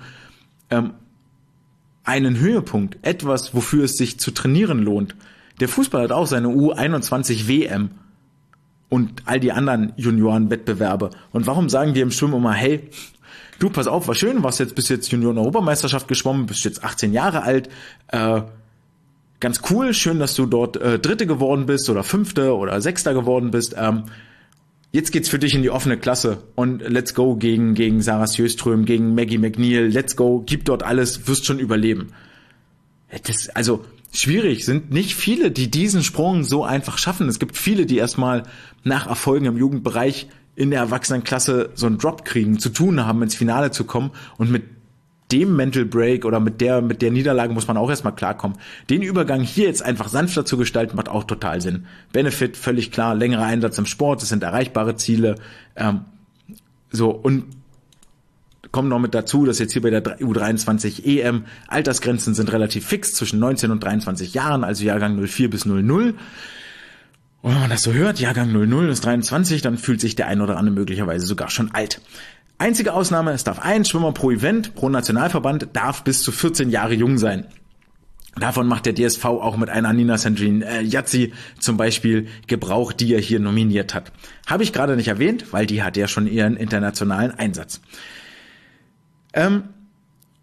einen Höhepunkt, etwas, wofür es sich zu trainieren lohnt. Der Fußball hat auch seine U einundzwanzig W M, und all die anderen Juniorenwettbewerbe. Und warum sagen wir im Schwimmen immer, hey, du, pass auf, war schön, warst jetzt bis jetzt Junioren-Europameisterschaft geschwommen, bist jetzt achtzehn Jahre alt, äh, ganz cool, schön, dass du dort äh, Dritte geworden bist oder Fünfte oder Sechster geworden bist. Ähm, jetzt geht's für dich in die offene Klasse und let's go gegen gegen Sarah Sjöström, gegen Maggie McNeil, let's go, gib dort alles, wirst schon überleben. Das, also schwierig, sind nicht viele, die diesen Sprung so einfach schaffen. Es gibt viele, die erstmal nach Erfolgen im Jugendbereich in der Erwachsenenklasse so einen Drop kriegen, zu tun haben, ins Finale zu kommen, und mit dem Mental Break oder mit der mit der Niederlage muss man auch erstmal klarkommen. Den Übergang hier jetzt einfach sanfter zu gestalten, macht auch total Sinn. Benefit, völlig klar, längerer Einsatz im Sport, das sind erreichbare Ziele. Ähm, so, und kommt noch mit dazu, dass jetzt hier bei der U dreiundzwanzig E M Altersgrenzen sind relativ fix, zwischen neunzehn und dreiundzwanzig Jahren, also Jahrgang null vier bis null null. Und wenn man das so hört, Jahrgang null null ist dreiundzwanzig, dann fühlt sich der ein oder andere möglicherweise sogar schon alt. Einzige Ausnahme, es darf ein Schwimmer pro Event, pro Nationalverband, darf bis zu vierzehn Jahre jung sein. Davon macht der D S V auch mit einer Nina Sandrine äh, Yazzi zum Beispiel Gebrauch, die er hier nominiert hat. Habe ich gerade nicht erwähnt, weil die hat ja schon ihren internationalen Einsatz. Ähm,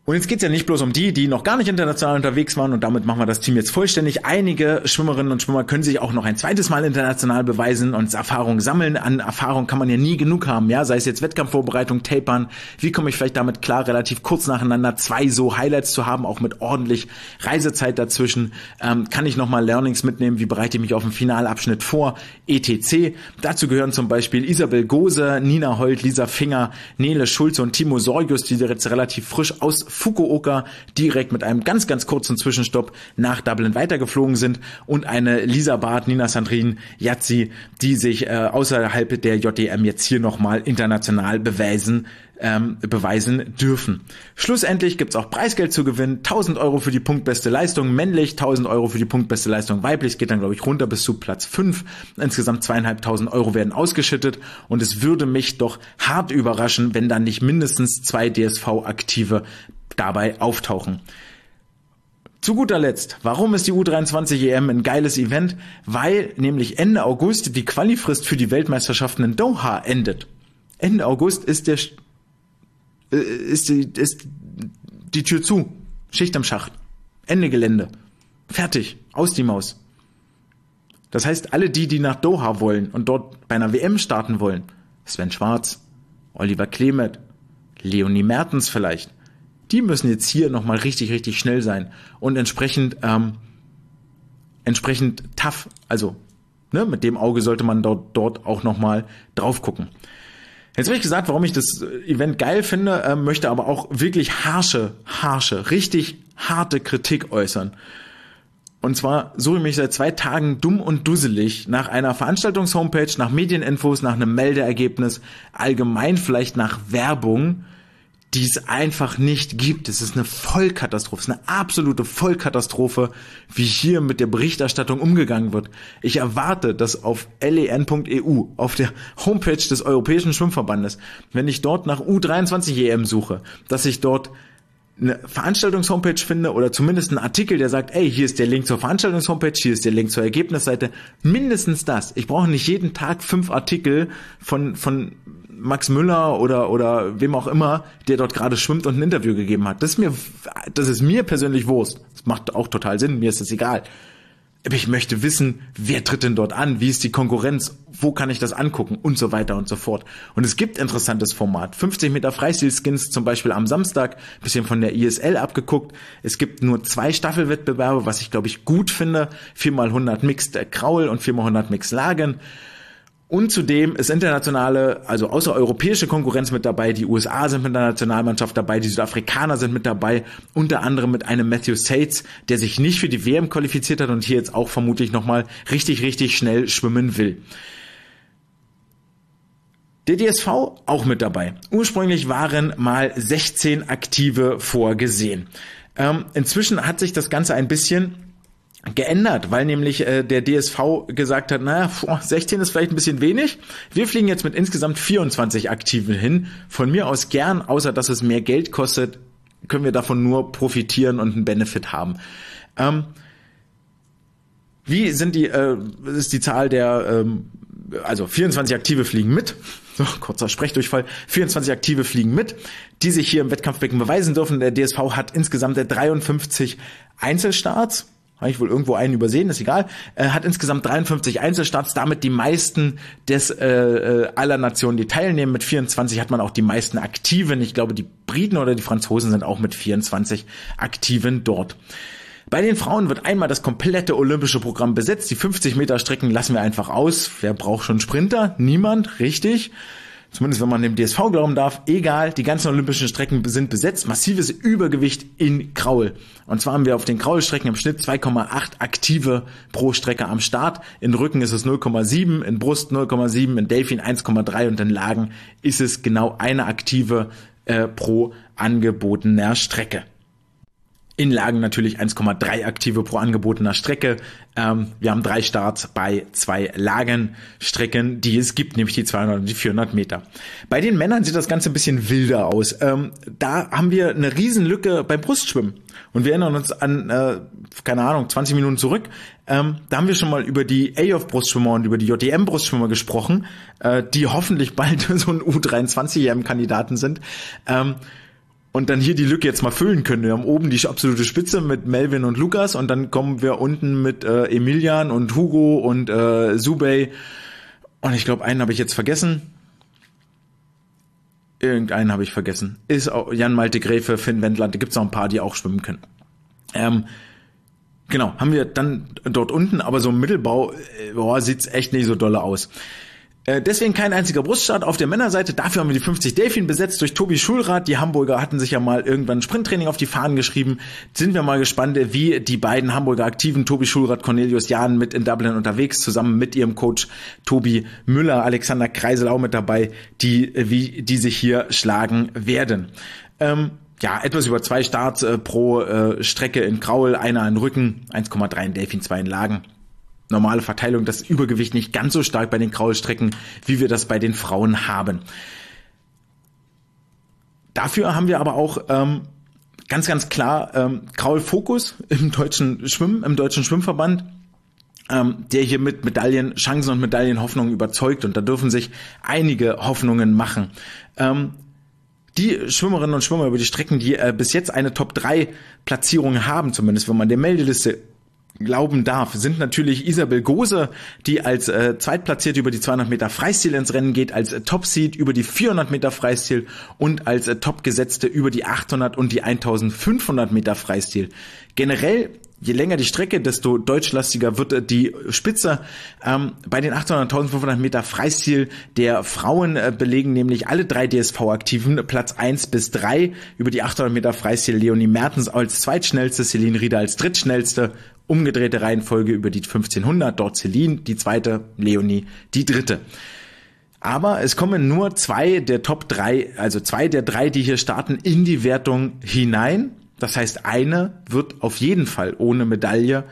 Und jetzt geht's ja nicht bloß um die, die noch gar nicht international unterwegs waren und damit machen wir das Team jetzt vollständig. Einige Schwimmerinnen und Schwimmer können sich auch noch ein zweites Mal international beweisen und Erfahrung sammeln. An Erfahrung kann man ja nie genug haben, ja, sei es jetzt Wettkampfvorbereitung, Tapern. Wie komme ich vielleicht damit klar, relativ kurz nacheinander zwei so Highlights zu haben, auch mit ordentlich Reisezeit dazwischen? Ähm, kann ich nochmal Learnings mitnehmen? Wie bereite ich mich auf den Finalabschnitt vor? et cetera. Dazu gehören zum Beispiel Isabel Gose, Nina Holt, Lisa Finger, Nele Schulze und Timo Sorgius, die jetzt relativ frisch aus Fukuoka direkt mit einem ganz, ganz kurzen Zwischenstopp nach Dublin weitergeflogen sind, und eine Lisa Barth, Nina Sandrine Yazzi, die sich äh, außerhalb der J D M jetzt hier nochmal international beweisen, ähm, beweisen dürfen. Schlussendlich gibt's auch Preisgeld zu gewinnen, tausend Euro für die punktbeste Leistung männlich, tausend Euro für die punktbeste Leistung weiblich, geht dann glaube ich runter bis zu Platz fünf. Insgesamt zweieinhalbtausend Euro werden ausgeschüttet, und es würde mich doch hart überraschen, wenn dann nicht mindestens zwei D S V-Aktive dabei auftauchen. Zu guter Letzt, warum ist die U dreiundzwanzig E M ein geiles Event? Weil nämlich Ende August die Qualifrist für die Weltmeisterschaften in Doha endet. Ende August ist der ist die, ist die Tür zu. Schicht am Schacht. Ende Gelände. Fertig. Aus die Maus. Das heißt, alle die, die nach Doha wollen und dort bei einer W M starten wollen, Sven Schwarz, Oliver Klemet, Leonie Mertens vielleicht, die müssen jetzt hier nochmal richtig, richtig schnell sein und entsprechend, ähm, entsprechend tough, also ne, mit dem Auge sollte man dort, dort auch nochmal drauf gucken. Jetzt habe ich gesagt, warum ich das Event geil finde, äh, möchte aber auch wirklich harsche, harsche, richtig harte Kritik äußern. Und zwar suche ich mich seit zwei Tagen dumm und dusselig nach einer Veranstaltungs-Homepage, nach Medieninfos, nach einem Meldeergebnis, allgemein vielleicht nach Werbung, die es einfach nicht gibt. Es ist eine Vollkatastrophe, es ist eine absolute Vollkatastrophe, wie hier mit der Berichterstattung umgegangen wird. Ich erwarte, dass auf len punkt e u, auf der Homepage des Europäischen Schwimmverbandes, wenn ich dort nach U dreiundzwanzig E M suche, dass ich dort eine Veranstaltungs-Homepage finde oder zumindest einen Artikel, der sagt, ey, hier ist der Link zur Veranstaltungs-Homepage, hier ist der Link zur Ergebnisseite. Mindestens das. Ich brauche nicht jeden Tag fünf Artikel von von Max Müller oder oder wem auch immer, der dort gerade schwimmt und ein Interview gegeben hat. Das ist mir das ist mir persönlich Wurst. Das macht auch total Sinn, mir ist das egal. Aber ich möchte wissen, wer tritt denn dort an, wie ist die Konkurrenz, wo kann ich das angucken und so weiter und so fort. Und es gibt interessantes Format. fünfzig Meter Freistil-Skins zum Beispiel am Samstag, bisschen von der I S L abgeguckt. Es gibt nur zwei Staffelwettbewerbe, was ich glaube ich gut finde. vier mal hundert Mixed Kraul und vier mal hundert Mixed Lagen. Und zudem ist internationale, also außereuropäische Konkurrenz mit dabei. Die U S A sind mit der Nationalmannschaft dabei, die Südafrikaner sind mit dabei, unter anderem mit einem Matthew Sates, der sich nicht für die W M qualifiziert hat und hier jetzt auch vermutlich nochmal richtig, richtig schnell schwimmen will. Der D S V auch mit dabei. Ursprünglich waren mal sechzehn Aktive vorgesehen. Ähm, inzwischen hat sich das Ganze ein bisschen geändert, weil nämlich äh, der D S V gesagt hat, naja, sechzehn ist vielleicht ein bisschen wenig. Wir fliegen jetzt mit insgesamt vierundzwanzig Aktiven hin. Von mir aus gern, außer dass es mehr Geld kostet, können wir davon nur profitieren und einen Benefit haben. Ähm, wie sind die, äh, ist die Zahl der, ähm, also vierundzwanzig Aktive fliegen mit. So, kurzer Sprechdurchfall. vierundzwanzig Aktive fliegen mit, die sich hier im Wettkampfbecken beweisen dürfen. Der D S V hat insgesamt dreiundfünfzig Einzelstarts. Habe ich wohl irgendwo einen übersehen, ist egal. Äh, hat insgesamt dreiundfünfzig Einzelstarts, damit die meisten des äh, äh, aller Nationen, die teilnehmen. Mit vierundzwanzig hat man auch die meisten Aktiven. Ich glaube, die Briten oder die Franzosen sind auch mit vierundzwanzig Aktiven dort. Bei den Frauen wird einmal das komplette olympische Programm besetzt. Die fünfzig Meter Strecken lassen wir einfach aus. Wer braucht schon Sprinter? Niemand, richtig. Zumindest wenn man dem D S V glauben darf, egal, die ganzen olympischen Strecken sind besetzt, massives Übergewicht in Kraul. Und zwar haben wir auf den Kraulstrecken im Schnitt zwei Komma acht Aktive pro Strecke am Start. In Rücken ist es null Komma sieben, in Brust null Komma sieben, in Delfin eins Komma drei und in Lagen ist es genau eine Aktive äh, pro angebotener Strecke. In Lagen natürlich eins Komma drei Aktive pro angebotener Strecke. Ähm, wir haben drei Starts bei zwei Lagenstrecken, die es gibt, nämlich die zweihundert und die vierhundert Meter. Bei den Männern sieht das Ganze ein bisschen wilder aus. Ähm, da haben wir eine Riesenlücke beim Brustschwimmen. Und wir erinnern uns an, äh, keine Ahnung, zwanzig Minuten zurück. Ähm, da haben wir schon mal über die A O F-Brustschwimmer und über die J D M-Brustschwimmer gesprochen, äh, die hoffentlich bald so ein U dreiundzwanzig E M-Kandidaten sind. Ähm, und dann hier die Lücke jetzt mal füllen können. Wir haben oben die absolute Spitze mit Melvin und Lukas und dann kommen wir unten mit äh, Emilian und Hugo und äh, Zubey und ich glaube, einen habe ich jetzt vergessen. Irgendeinen habe ich vergessen. Ist auch Jan-Malte Gräfe, Finn Wendland, da gibt's noch ein paar, die auch schwimmen können. Ähm, genau, haben wir dann dort unten, aber so im Mittelbau äh, boah, sieht's echt nicht so dolle aus. Äh, deswegen kein einziger Bruststart auf der Männerseite. Dafür haben wir die fünfzig Delfin besetzt durch Tobi Schulrath. Die Hamburger hatten sich ja mal irgendwann ein Sprinttraining auf die Fahnen geschrieben. Sind wir mal gespannt, wie die beiden Hamburger Aktiven, Tobi Schulrath, Cornelius Jahn, mit in Dublin unterwegs, zusammen mit ihrem Coach Tobi Müller, Alexander Kreisel auch mit dabei, die, wie die sich hier schlagen werden. Ähm, ja, etwas über zwei Starts äh, pro äh, Strecke in Kraul, einer in Rücken, eins Komma drei in Delfin, zwei in Lagen. Normale Verteilung, das Übergewicht nicht ganz so stark bei den Kraulstrecken, wie wir das bei den Frauen haben. Dafür haben wir aber auch ähm, ganz, ganz klar ähm, Kraul-Fokus im deutschen Schwimmen, im deutschen Schwimmverband, ähm, der hier mit Medaillenchancen und Medaillenhoffnungen überzeugt und da dürfen sich einige Hoffnungen machen. Ähm, Die Schwimmerinnen und Schwimmer über die Strecken, die äh, bis jetzt eine Top drei Platzierung haben, zumindest wenn man der Meldeliste glauben darf, sind natürlich Isabel Gose, die als äh, Zweitplatzierte über die zweihundert Meter Freistil ins Rennen geht, als äh, Topseed über die vierhundert Meter Freistil und als äh, Topgesetzte über die achthundert und die eintausendfünfhundert Meter Freistil. Generell, je länger die Strecke, desto deutschlastiger wird äh, die Spitze. Ähm, bei den achthundert und eintausendfünfhundert Meter Freistil der Frauen äh, belegen nämlich alle drei D S V-Aktiven Platz eins bis drei. Über die achthundert Meter Freistil Leonie Mertens als zweitschnellste, Celine Rieder als drittschnellste. Umgedrehte Reihenfolge über die fünfzehnhundert, dort Celine, die zweite, Leonie, die dritte. Aber es kommen nur zwei der Top drei, also zwei der drei, die hier starten, in die Wertung hinein. Das heißt, eine wird auf jeden Fall ohne Medaille,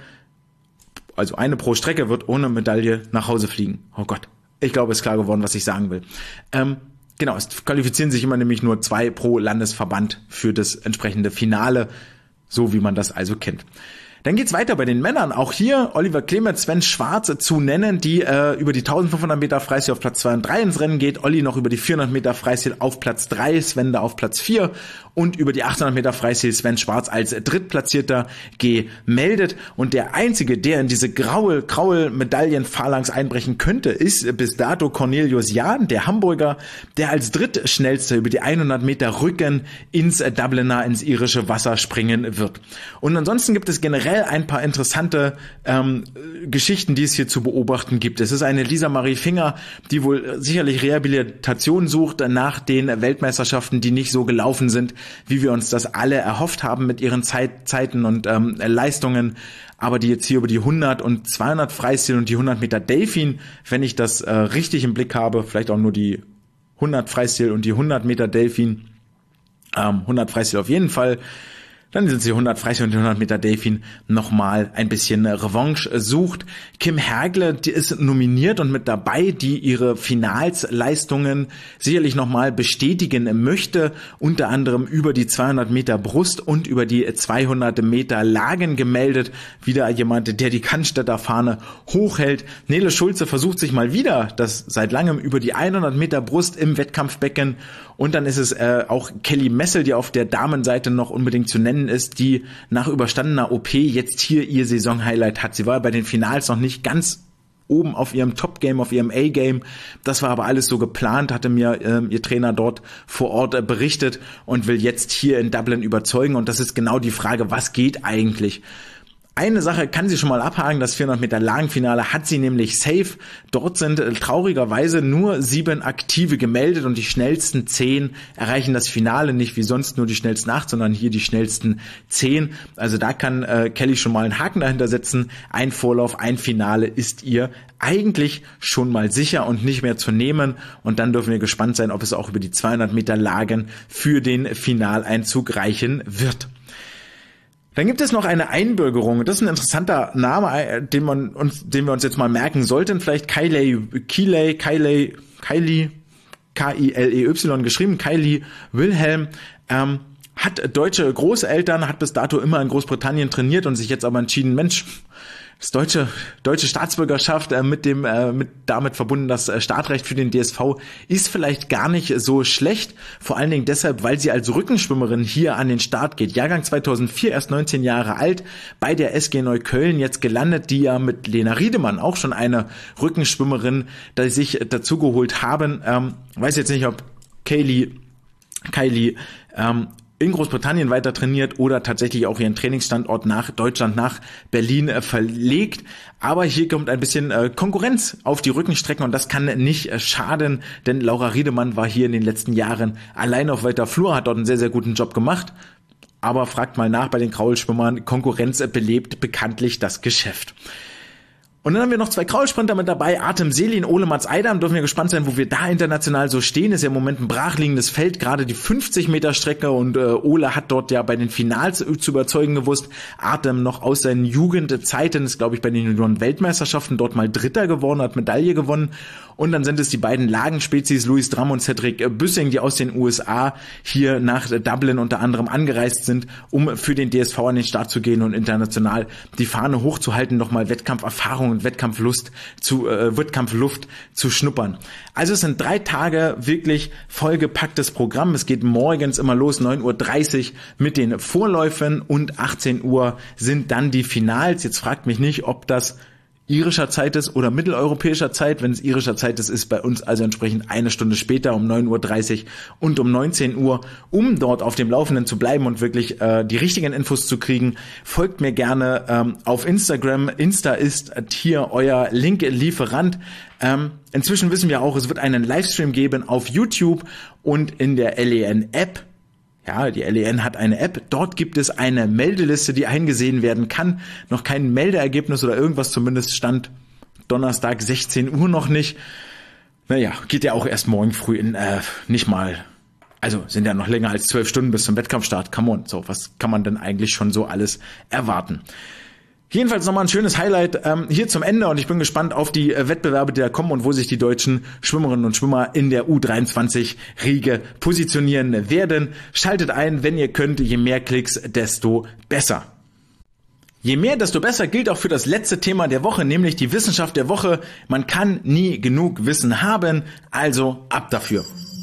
also eine pro Strecke wird ohne Medaille nach Hause fliegen. Oh Gott, ich glaube, es ist klar geworden, was ich sagen will. Ähm, genau, es qualifizieren sich immer nämlich nur zwei pro Landesverband für das entsprechende Finale, so wie man das also kennt. Dann geht's weiter bei den Männern. Auch hier Oliver Clemens, Sven Schwarz zu nennen, die äh, über die eintausendfünfhundert Meter Freistil auf Platz zwei und drei ins Rennen geht. Olli noch über die vierhundert Meter Freistil auf Platz drei, Sven da auf Platz vier und über die achthundert Meter Freistil Sven Schwarz als Drittplatzierter gemeldet. Und der Einzige, der in diese graue, graue Medaillenphalanx einbrechen könnte, ist bis dato Cornelius Jahn, der Hamburger, der als Drittschnellster über die hundert Meter Rücken ins Dubliner, ins irische Wasser springen wird. Und ansonsten gibt es generell ein paar interessante ähm, Geschichten, die es hier zu beobachten gibt. Es ist eine Lisa Marie Finger, die wohl sicherlich Rehabilitation sucht nach den Weltmeisterschaften, die nicht so gelaufen sind, wie wir uns das alle erhofft haben mit ihren Zeit, Zeiten und ähm, Leistungen, aber die jetzt hier über die hundert und zweihundert Freistil und die hundert Meter Delfin, wenn ich das äh, richtig im Blick habe, vielleicht auch nur die hundert Freistil und die hundert Meter Delfin, ähm, hundert Freistil auf jeden Fall. Dann sind sie hundert Freistil und die hundert Meter Delfin nochmal ein bisschen Revanche sucht. Kim Hergle, die ist nominiert und mit dabei, die ihre Finalsleistungen sicherlich nochmal bestätigen möchte. Unter anderem über die zweihundert Meter Brust und über die zweihundert Meter Lagen gemeldet. Wieder jemand, der die Cannstätter Fahne hochhält. Nele Schulze versucht sich mal wieder, das seit langem, über die hundert Meter Brust im Wettkampfbecken. Und dann ist es äh, auch Kelly Messel, die auf der Damenseite noch unbedingt zu nennen ist, die nach überstandener O P jetzt hier ihr Saisonhighlight hat. Sie war bei den Finals noch nicht ganz oben auf ihrem Top-Game, auf ihrem A-Game. Das war aber alles so geplant, hatte mir äh, ihr Trainer dort vor Ort äh, berichtet und will jetzt hier in Dublin überzeugen. Und das ist genau die Frage, was geht eigentlich? Eine Sache kann sie schon mal abhaken, das vierhundert Meter Lagenfinale hat sie nämlich safe. Dort sind äh, traurigerweise nur sieben Aktive gemeldet und die schnellsten zehn erreichen das Finale, nicht wie sonst nur die schnellsten acht, sondern hier die schnellsten zehn. Also da kann äh, Kelly schon mal einen Haken dahinter setzen. Ein Vorlauf, ein Finale ist ihr eigentlich schon mal sicher und nicht mehr zu nehmen. Und dann dürfen wir gespannt sein, ob es auch über die zweihundert Meter Lagen für den Finaleinzug reichen wird. Dann gibt es noch eine Einbürgerung. Das ist ein interessanter Name, den man uns, den wir uns jetzt mal merken sollten. Vielleicht Kylie, Kylie, Kylie, Kylie, K I L E Y geschrieben. Kylie Wilhelm, ähm, hat deutsche Großeltern, hat bis dato immer in Großbritannien trainiert und sich jetzt aber entschieden, Mensch, das deutsche deutsche Staatsbürgerschaft äh, mit dem äh, mit damit verbunden das äh, Startrecht für den D S V ist vielleicht gar nicht so schlecht, vor allen Dingen deshalb, weil sie als Rückenschwimmerin hier an den Start geht. Jahrgang zweitausendvier, erst neunzehn Jahre alt, bei der S G Neukölln jetzt gelandet, die ja mit Lena Riedemann auch schon eine Rückenschwimmerin, die sich dazu geholt haben. Ähm, weiß jetzt nicht, ob Kaylee Kylie ähm, in Großbritannien weiter trainiert oder tatsächlich auch ihren Trainingsstandort nach Deutschland, nach Berlin äh, verlegt. Aber hier kommt ein bisschen äh, Konkurrenz auf die Rückenstrecken und das kann nicht äh, schaden, denn Laura Riedemann war hier in den letzten Jahren allein auf weiter Flur, hat dort einen sehr, sehr guten Job gemacht. Aber fragt mal nach bei den Kraulschwimmern, Konkurrenz äh, belebt bekanntlich das Geschäft. Und dann haben wir noch zwei Kraulsprinter mit dabei, Artem Selin, Ole Mats Eidam, dürfen wir gespannt sein, wo wir da international so stehen, ist ja im Moment ein brachliegendes Feld, gerade die fünfzig Meter Strecke und äh, Ole hat dort ja bei den Finals zu überzeugen gewusst, Artem noch aus seinen Jugendzeiten, ist glaube ich bei den Junioren-Weltmeisterschaften dort mal Dritter geworden, hat Medaille gewonnen und dann sind es die beiden Lagenspezies, Louis Dramm und Cedric Büssing, die aus den U S A hier nach Dublin unter anderem angereist sind, um für den D S V an den Start zu gehen und international die Fahne hochzuhalten, nochmal Wettkampferfahrung und Wettkampflust zu äh, Wettkampfluft zu schnuppern. Also es sind drei Tage wirklich vollgepacktes Programm. Es geht morgens immer los, neun Uhr dreißig mit den Vorläufen und achtzehn Uhr sind dann die Finals. Jetzt fragt mich nicht, ob das irischer Zeit ist oder mitteleuropäischer Zeit. Wenn es irischer Zeit ist, ist bei uns also entsprechend eine Stunde später um neun Uhr dreißig und um neunzehn Uhr, um dort auf dem Laufenden zu bleiben und wirklich äh, die richtigen Infos zu kriegen. Folgt mir gerne ähm, auf Instagram. Insta ist hier euer Link-Lieferant. Ähm, inzwischen wissen wir auch, es wird einen Livestream geben auf YouTube und in der L E N-App. Ja, die L E N hat eine App, dort gibt es eine Meldeliste, die eingesehen werden kann. Noch kein Meldeergebnis oder irgendwas, zumindest stand Donnerstag sechzehn Uhr noch nicht. Naja, geht ja auch erst morgen früh in, äh, nicht mal, also sind ja noch länger als zwölf Stunden bis zum Wettkampfstart. Come on, so, was kann man denn eigentlich schon so alles erwarten? Jedenfalls nochmal ein schönes Highlight ähm, hier zum Ende und ich bin gespannt auf die äh, Wettbewerbe, die da kommen und wo sich die deutschen Schwimmerinnen und Schwimmer in der U dreiundzwanzig-Riege positionieren werden. Schaltet ein, wenn ihr könnt, je mehr Klicks, desto besser. Je mehr, desto besser gilt auch für das letzte Thema der Woche, nämlich die Wissenschaft der Woche. Man kann nie genug Wissen haben, also ab dafür.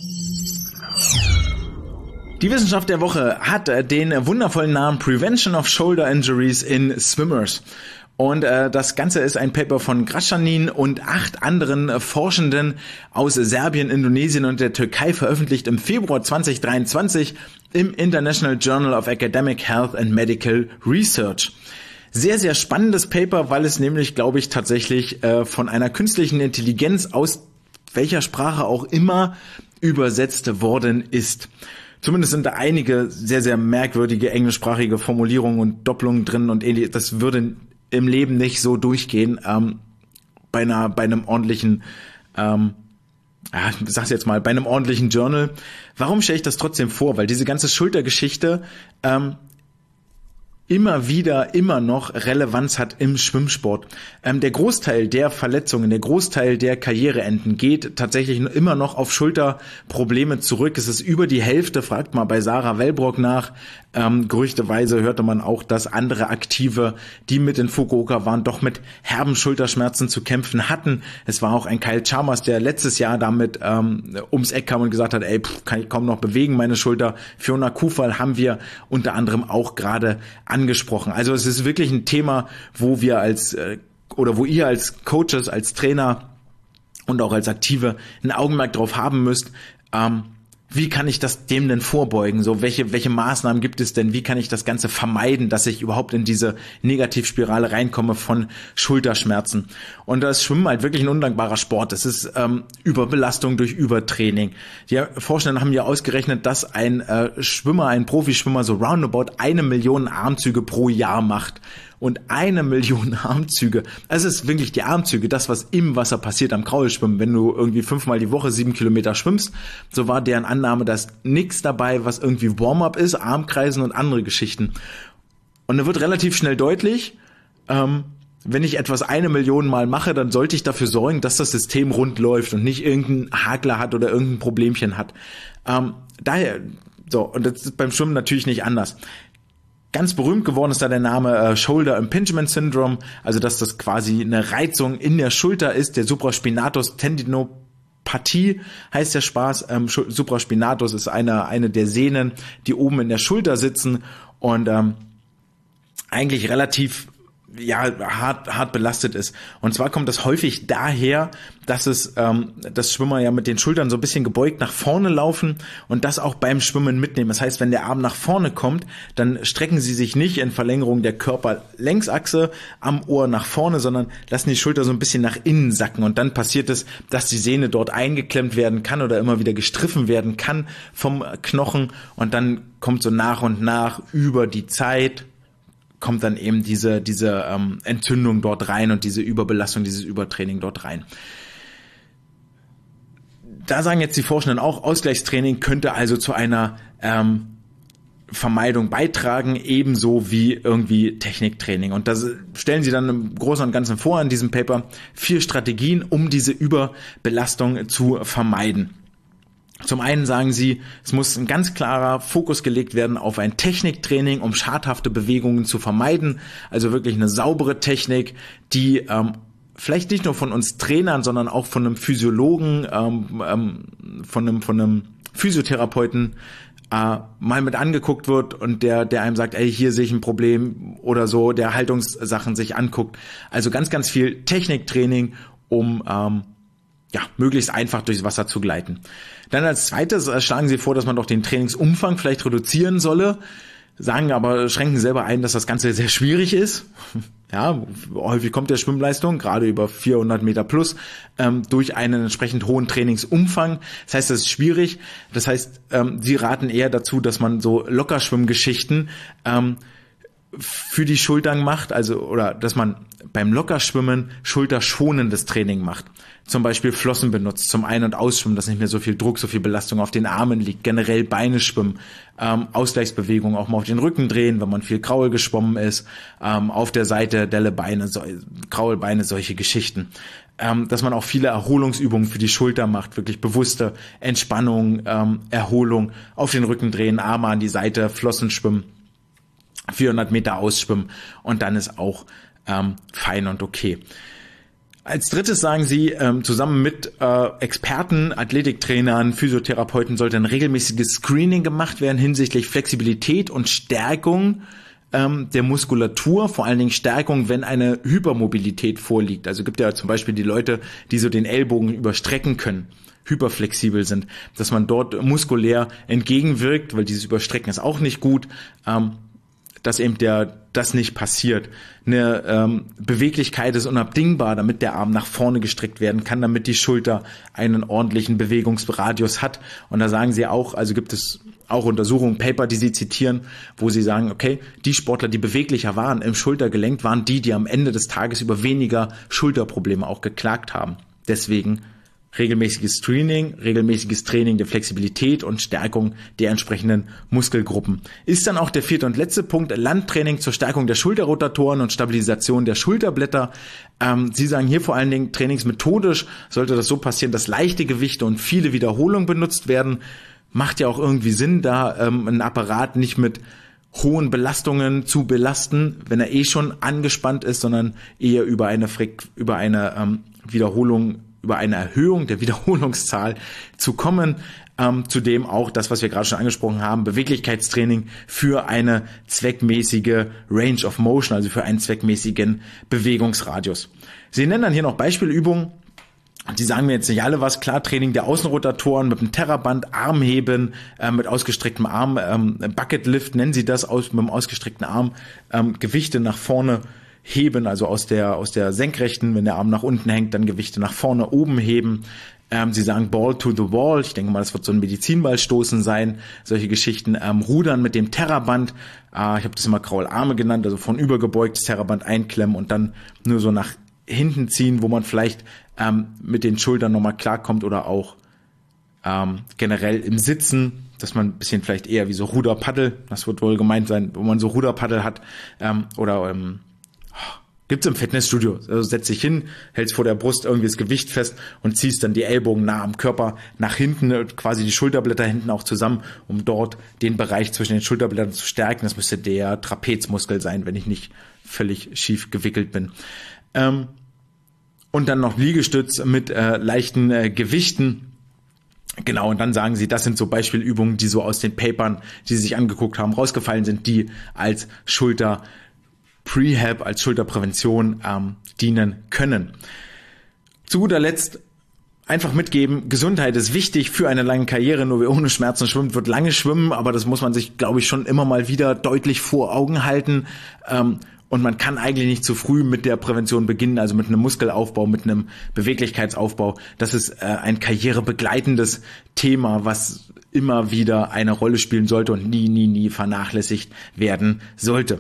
Die Wissenschaft der Woche hat äh, den wundervollen Namen Prevention of Shoulder Injuries in Swimmers. Und äh, das Ganze ist ein Paper von Graschanin und acht anderen äh, Forschenden aus Serbien, Indonesien und der Türkei, veröffentlicht im Februar zwanzig dreiundzwanzig im International Journal of Academic Health and Medical Research. Sehr, sehr spannendes Paper, weil es nämlich, glaube ich, tatsächlich äh, von einer künstlichen Intelligenz aus welcher Sprache auch immer übersetzt worden ist. Zumindest sind da einige sehr, sehr merkwürdige englischsprachige Formulierungen und Doppelungen drin und ähnliches. Das würde im Leben nicht so durchgehen ähm, bei einer, bei einem ordentlichen, ähm, ja, ich sag's jetzt mal, bei einem ordentlichen Journal. Warum stelle ich das trotzdem vor? Weil diese ganze Schultergeschichte ähm, immer wieder, immer noch Relevanz hat im Schwimmsport. Ähm, der Großteil der Verletzungen, der Großteil der Karriereenden geht tatsächlich immer noch auf Schulterprobleme zurück. Es ist über die Hälfte, fragt mal bei Sarah Wellbrock nach. Ähm, gerüchteweise hörte man auch, dass andere Aktive, die mit in Fukuoka waren, doch mit herben Schulterschmerzen zu kämpfen hatten. Es war auch ein Kyle Chalmers, der letztes Jahr damit ähm, ums Eck kam und gesagt hat, ey, pff, kann ich kaum noch bewegen, meine Schulter. Fiona Kufal haben wir unter anderem auch gerade angesprochen. Also es ist wirklich ein Thema, wo wir als äh, oder wo ihr als Coaches, als Trainer und auch als Aktive ein Augenmerk drauf haben müsst. Ähm, wie kann ich das dem denn vorbeugen? So, welche welche Maßnahmen gibt es denn? Wie kann ich das Ganze vermeiden, dass ich überhaupt in diese Negativspirale reinkomme von Schulterschmerzen? Und das Schwimmen halt wirklich ein undankbarer Sport. Es ist ähm, Überbelastung durch Übertraining. Die Forschenden haben ja ausgerechnet, dass ein äh, Schwimmer, ein Profischwimmer so roundabout eine Million Armzüge pro Jahr macht. Und eine Million Armzüge. Also es ist wirklich die Armzüge, das, was im Wasser passiert am Kraulschwimmen. Wenn du irgendwie fünfmal die Woche sieben Kilometer schwimmst, so war deren Annahme, dass nichts dabei, was irgendwie Warm-up ist, Armkreisen und andere Geschichten. Und da wird relativ schnell deutlich, ähm, wenn ich etwas eine Million Mal mache, dann sollte ich dafür sorgen, dass das System rund läuft und nicht irgendeinen Hakler hat oder irgendein Problemchen hat. Ähm, daher, so, und das ist beim Schwimmen natürlich nicht anders. Ganz berühmt geworden ist da der Name äh, Shoulder Impingement Syndrome, also dass das quasi eine Reizung in der Schulter ist, der Supraspinatus Tendinopathie heißt der Spaß. Ähm, Supraspinatus ist eine eine der Sehnen, die oben in der Schulter sitzen und ähm, eigentlich relativ ja hart hart belastet ist. Und zwar kommt das häufig daher, dass es ähm, dass Schwimmer ja mit den Schultern so ein bisschen gebeugt nach vorne laufen und das auch beim Schwimmen mitnehmen. Das heißt, wenn der Arm nach vorne kommt, dann strecken sie sich nicht in Verlängerung der Körperlängsachse am Ohr nach vorne, sondern lassen die Schulter so ein bisschen nach innen sacken und dann passiert es, dass die Sehne dort eingeklemmt werden kann oder immer wieder gestriffen werden kann vom Knochen und dann kommt so nach und nach über die Zeit kommt dann eben diese diese ähm, Entzündung dort rein und diese Überbelastung, dieses Übertraining dort rein. Da sagen jetzt die Forschenden auch, Ausgleichstraining könnte also zu einer ähm, Vermeidung beitragen, ebenso wie irgendwie Techniktraining. Und das stellen sie dann im Großen und Ganzen vor in diesem Paper, vier Strategien, um diese Überbelastung zu vermeiden. Zum einen sagen sie, es muss ein ganz klarer Fokus gelegt werden auf ein Techniktraining, um schadhafte Bewegungen zu vermeiden. Also wirklich eine saubere Technik, die ähm, vielleicht nicht nur von uns Trainern, sondern auch von einem Physiologen, ähm, ähm, von einem von einem Physiotherapeuten äh, mal mit angeguckt wird und der der einem sagt, ey, hier sehe ich ein Problem oder so, der Haltungssachen sich anguckt. Also ganz, ganz viel Techniktraining, um ähm, ja, möglichst einfach durchs Wasser zu gleiten. Dann als zweites äh, schlagen sie vor, dass man doch den Trainingsumfang vielleicht reduzieren solle, sagen aber, schränken selber ein, dass das Ganze sehr schwierig ist. Ja, häufig kommt der Schwimmleistung, gerade über vierhundert Meter plus, ähm, durch einen entsprechend hohen Trainingsumfang. Das heißt, das ist schwierig. Das heißt, ähm, sie raten eher dazu, dass man so Lockerschwimmgeschichten ähm, für die Schultern macht, also oder dass man beim Lockerschwimmen schulterschonendes Training macht. Zum Beispiel Flossen benutzt zum Ein- und Ausschwimmen, dass nicht mehr so viel Druck, so viel Belastung auf den Armen liegt. Generell Beine schwimmen, ähm, Ausgleichsbewegungen auch mal auf den Rücken drehen, wenn man viel Kraul geschwommen ist, ähm, auf der Seite Delle Beine, so, Kraulbeine, solche Geschichten. Ähm, dass man auch viele Erholungsübungen für die Schulter macht, wirklich bewusste Entspannung, ähm, Erholung, auf den Rücken drehen, Arme an die Seite, Flossen schwimmen, vierhundert Meter ausschwimmen und dann ist auch ähm, fein und okay. Als drittes sagen sie, ähm, zusammen mit äh, Experten, Athletiktrainern, Physiotherapeuten sollte ein regelmäßiges Screening gemacht werden hinsichtlich Flexibilität und Stärkung ähm, der Muskulatur, vor allen Dingen Stärkung, wenn eine Hypermobilität vorliegt. Also gibt ja zum Beispiel die Leute, die so den Ellbogen überstrecken können, hyperflexibel sind, dass man dort muskulär entgegenwirkt, weil dieses Überstrecken ist auch nicht gut, ähm, dass eben der das nicht passiert. Eine ähm, Beweglichkeit ist unabdingbar, damit der Arm nach vorne gestreckt werden kann, damit die Schulter einen ordentlichen Bewegungsradius hat. Und da sagen sie auch, also gibt es auch Untersuchungen, Paper, die sie zitieren, wo sie sagen, okay, die Sportler, die beweglicher waren im Schultergelenk, waren die, die am Ende des Tages über weniger Schulterprobleme auch geklagt haben. Deswegen regelmäßiges Screening, regelmäßiges Training der Flexibilität und Stärkung der entsprechenden Muskelgruppen. Ist dann auch der vierte und letzte Punkt, Landtraining zur Stärkung der Schulterrotatoren und Stabilisation der Schulterblätter. Ähm, Sie sagen hier vor allen Dingen, trainingsmethodisch sollte das so passieren, dass leichte Gewichte und viele Wiederholungen benutzt werden. Macht ja auch irgendwie Sinn, da ähm, ein Apparat nicht mit hohen Belastungen zu belasten, wenn er eh schon angespannt ist, sondern eher über eine, Freq- über eine ähm, Wiederholung über eine Erhöhung der Wiederholungszahl zu kommen. Ähm, zudem auch das, was wir gerade schon angesprochen haben, Beweglichkeitstraining für eine zweckmäßige Range of Motion, also für einen zweckmäßigen Bewegungsradius. Sie nennen dann hier noch Beispielübungen. Die sagen mir jetzt nicht alle was. Klar, Training der Außenrotatoren mit einem Terraband, Armheben äh, mit ausgestrecktem Arm, ähm, Bucketlift nennen sie das, aus, mit einem ausgestreckten Arm, ähm, Gewichte nach vorne heben, also aus der aus der Senkrechten, wenn der Arm nach unten hängt, dann Gewichte nach vorne, oben heben. Ähm, sie sagen Ball to the Wall. Ich denke mal, das wird so ein Medizinballstoßen sein. Solche Geschichten. Ähm, Rudern mit dem Terraband. Äh, ich habe das immer Kraularme genannt, also von übergebeugtes Terraband einklemmen und dann nur so nach hinten ziehen, wo man vielleicht ähm, mit den Schultern nochmal klarkommt oder auch ähm, generell im Sitzen, dass man ein bisschen vielleicht eher wie so Ruderpaddel, das wird wohl gemeint sein, wo man so Ruderpaddel hat ähm, oder ähm, Gibt's im Fitnessstudio. Also setz dich hin, hältst vor der Brust irgendwie das Gewicht fest und ziehst dann die Ellbogen nah am Körper nach hinten, quasi die Schulterblätter hinten auch zusammen, um dort den Bereich zwischen den Schulterblättern zu stärken. Das müsste der Trapezmuskel sein, wenn ich nicht völlig schief gewickelt bin. Ähm, und dann noch Liegestütz mit äh, leichten äh, Gewichten. Genau, und dann sagen sie, das sind so Beispielübungen, die so aus den Papern, die sie sich angeguckt haben, rausgefallen sind, die als Schulter Prehab, als Schulterprävention ähm, dienen können. Zu guter Letzt einfach mitgeben, Gesundheit ist wichtig für eine lange Karriere, nur wer ohne Schmerzen schwimmt, wird lange schwimmen, aber das muss man sich, glaube ich, schon immer mal wieder deutlich vor Augen halten. Ähm, und man kann eigentlich nicht zu früh mit der Prävention beginnen, also mit einem Muskelaufbau, mit einem Beweglichkeitsaufbau. Das ist äh, ein karrierebegleitendes Thema, was immer wieder eine Rolle spielen sollte und nie, nie, nie vernachlässigt werden sollte.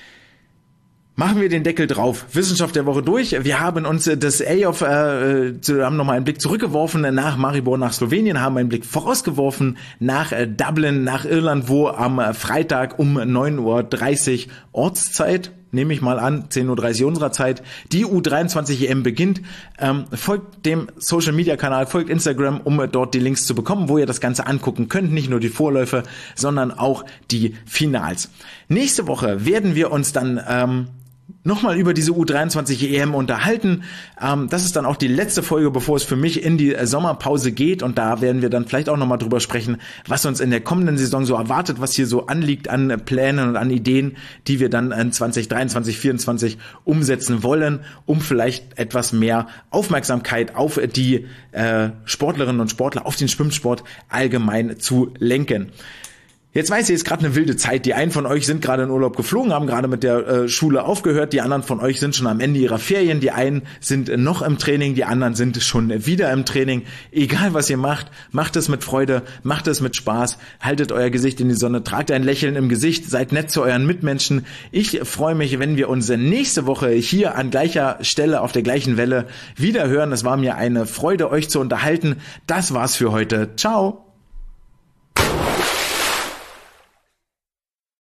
Machen wir den Deckel drauf. Wissenschaft der Woche durch. Wir haben uns das A of, äh, haben nochmal einen Blick zurückgeworfen nach Maribor, nach Slowenien, haben einen Blick vorausgeworfen nach äh, Dublin, nach Irland, wo am äh, Freitag um neun Uhr dreißig Ortszeit, nehme ich mal an, zehn Uhr dreißig unserer Zeit, die U dreiundzwanzig E M beginnt. Ähm, folgt dem Social-Media-Kanal, folgt Instagram, um äh, dort die Links zu bekommen, wo ihr das Ganze angucken könnt. Nicht nur die Vorläufe, sondern auch die Finals. Nächste Woche werden wir uns dann ähm, nochmal über diese U dreiundzwanzig E M unterhalten. Ähm, das ist dann auch die letzte Folge, bevor es für mich in die äh, Sommerpause geht. Und da werden wir dann vielleicht auch nochmal drüber sprechen, was uns in der kommenden Saison so erwartet, was hier so anliegt an äh, Plänen und an Ideen, die wir dann in zwanzig dreiundzwanzig, vierundzwanzig umsetzen wollen, um vielleicht etwas mehr Aufmerksamkeit auf die äh, Sportlerinnen und Sportler, auf den Schwimmsport allgemein zu lenken. Jetzt weiß ich, es ist gerade eine wilde Zeit. Die einen von euch sind gerade in Urlaub geflogen, haben gerade mit der äh, Schule aufgehört. Die anderen von euch sind schon am Ende ihrer Ferien. Die einen sind äh, noch im Training, die anderen sind schon wieder im Training. Egal, was ihr macht, macht es mit Freude, macht es mit Spaß. Haltet euer Gesicht in die Sonne, tragt ein Lächeln im Gesicht, seid nett zu euren Mitmenschen. Ich freue mich, wenn wir uns nächste Woche hier an gleicher Stelle, auf der gleichen Welle wieder hören. Es war mir eine Freude, euch zu unterhalten. Das war's für heute. Ciao!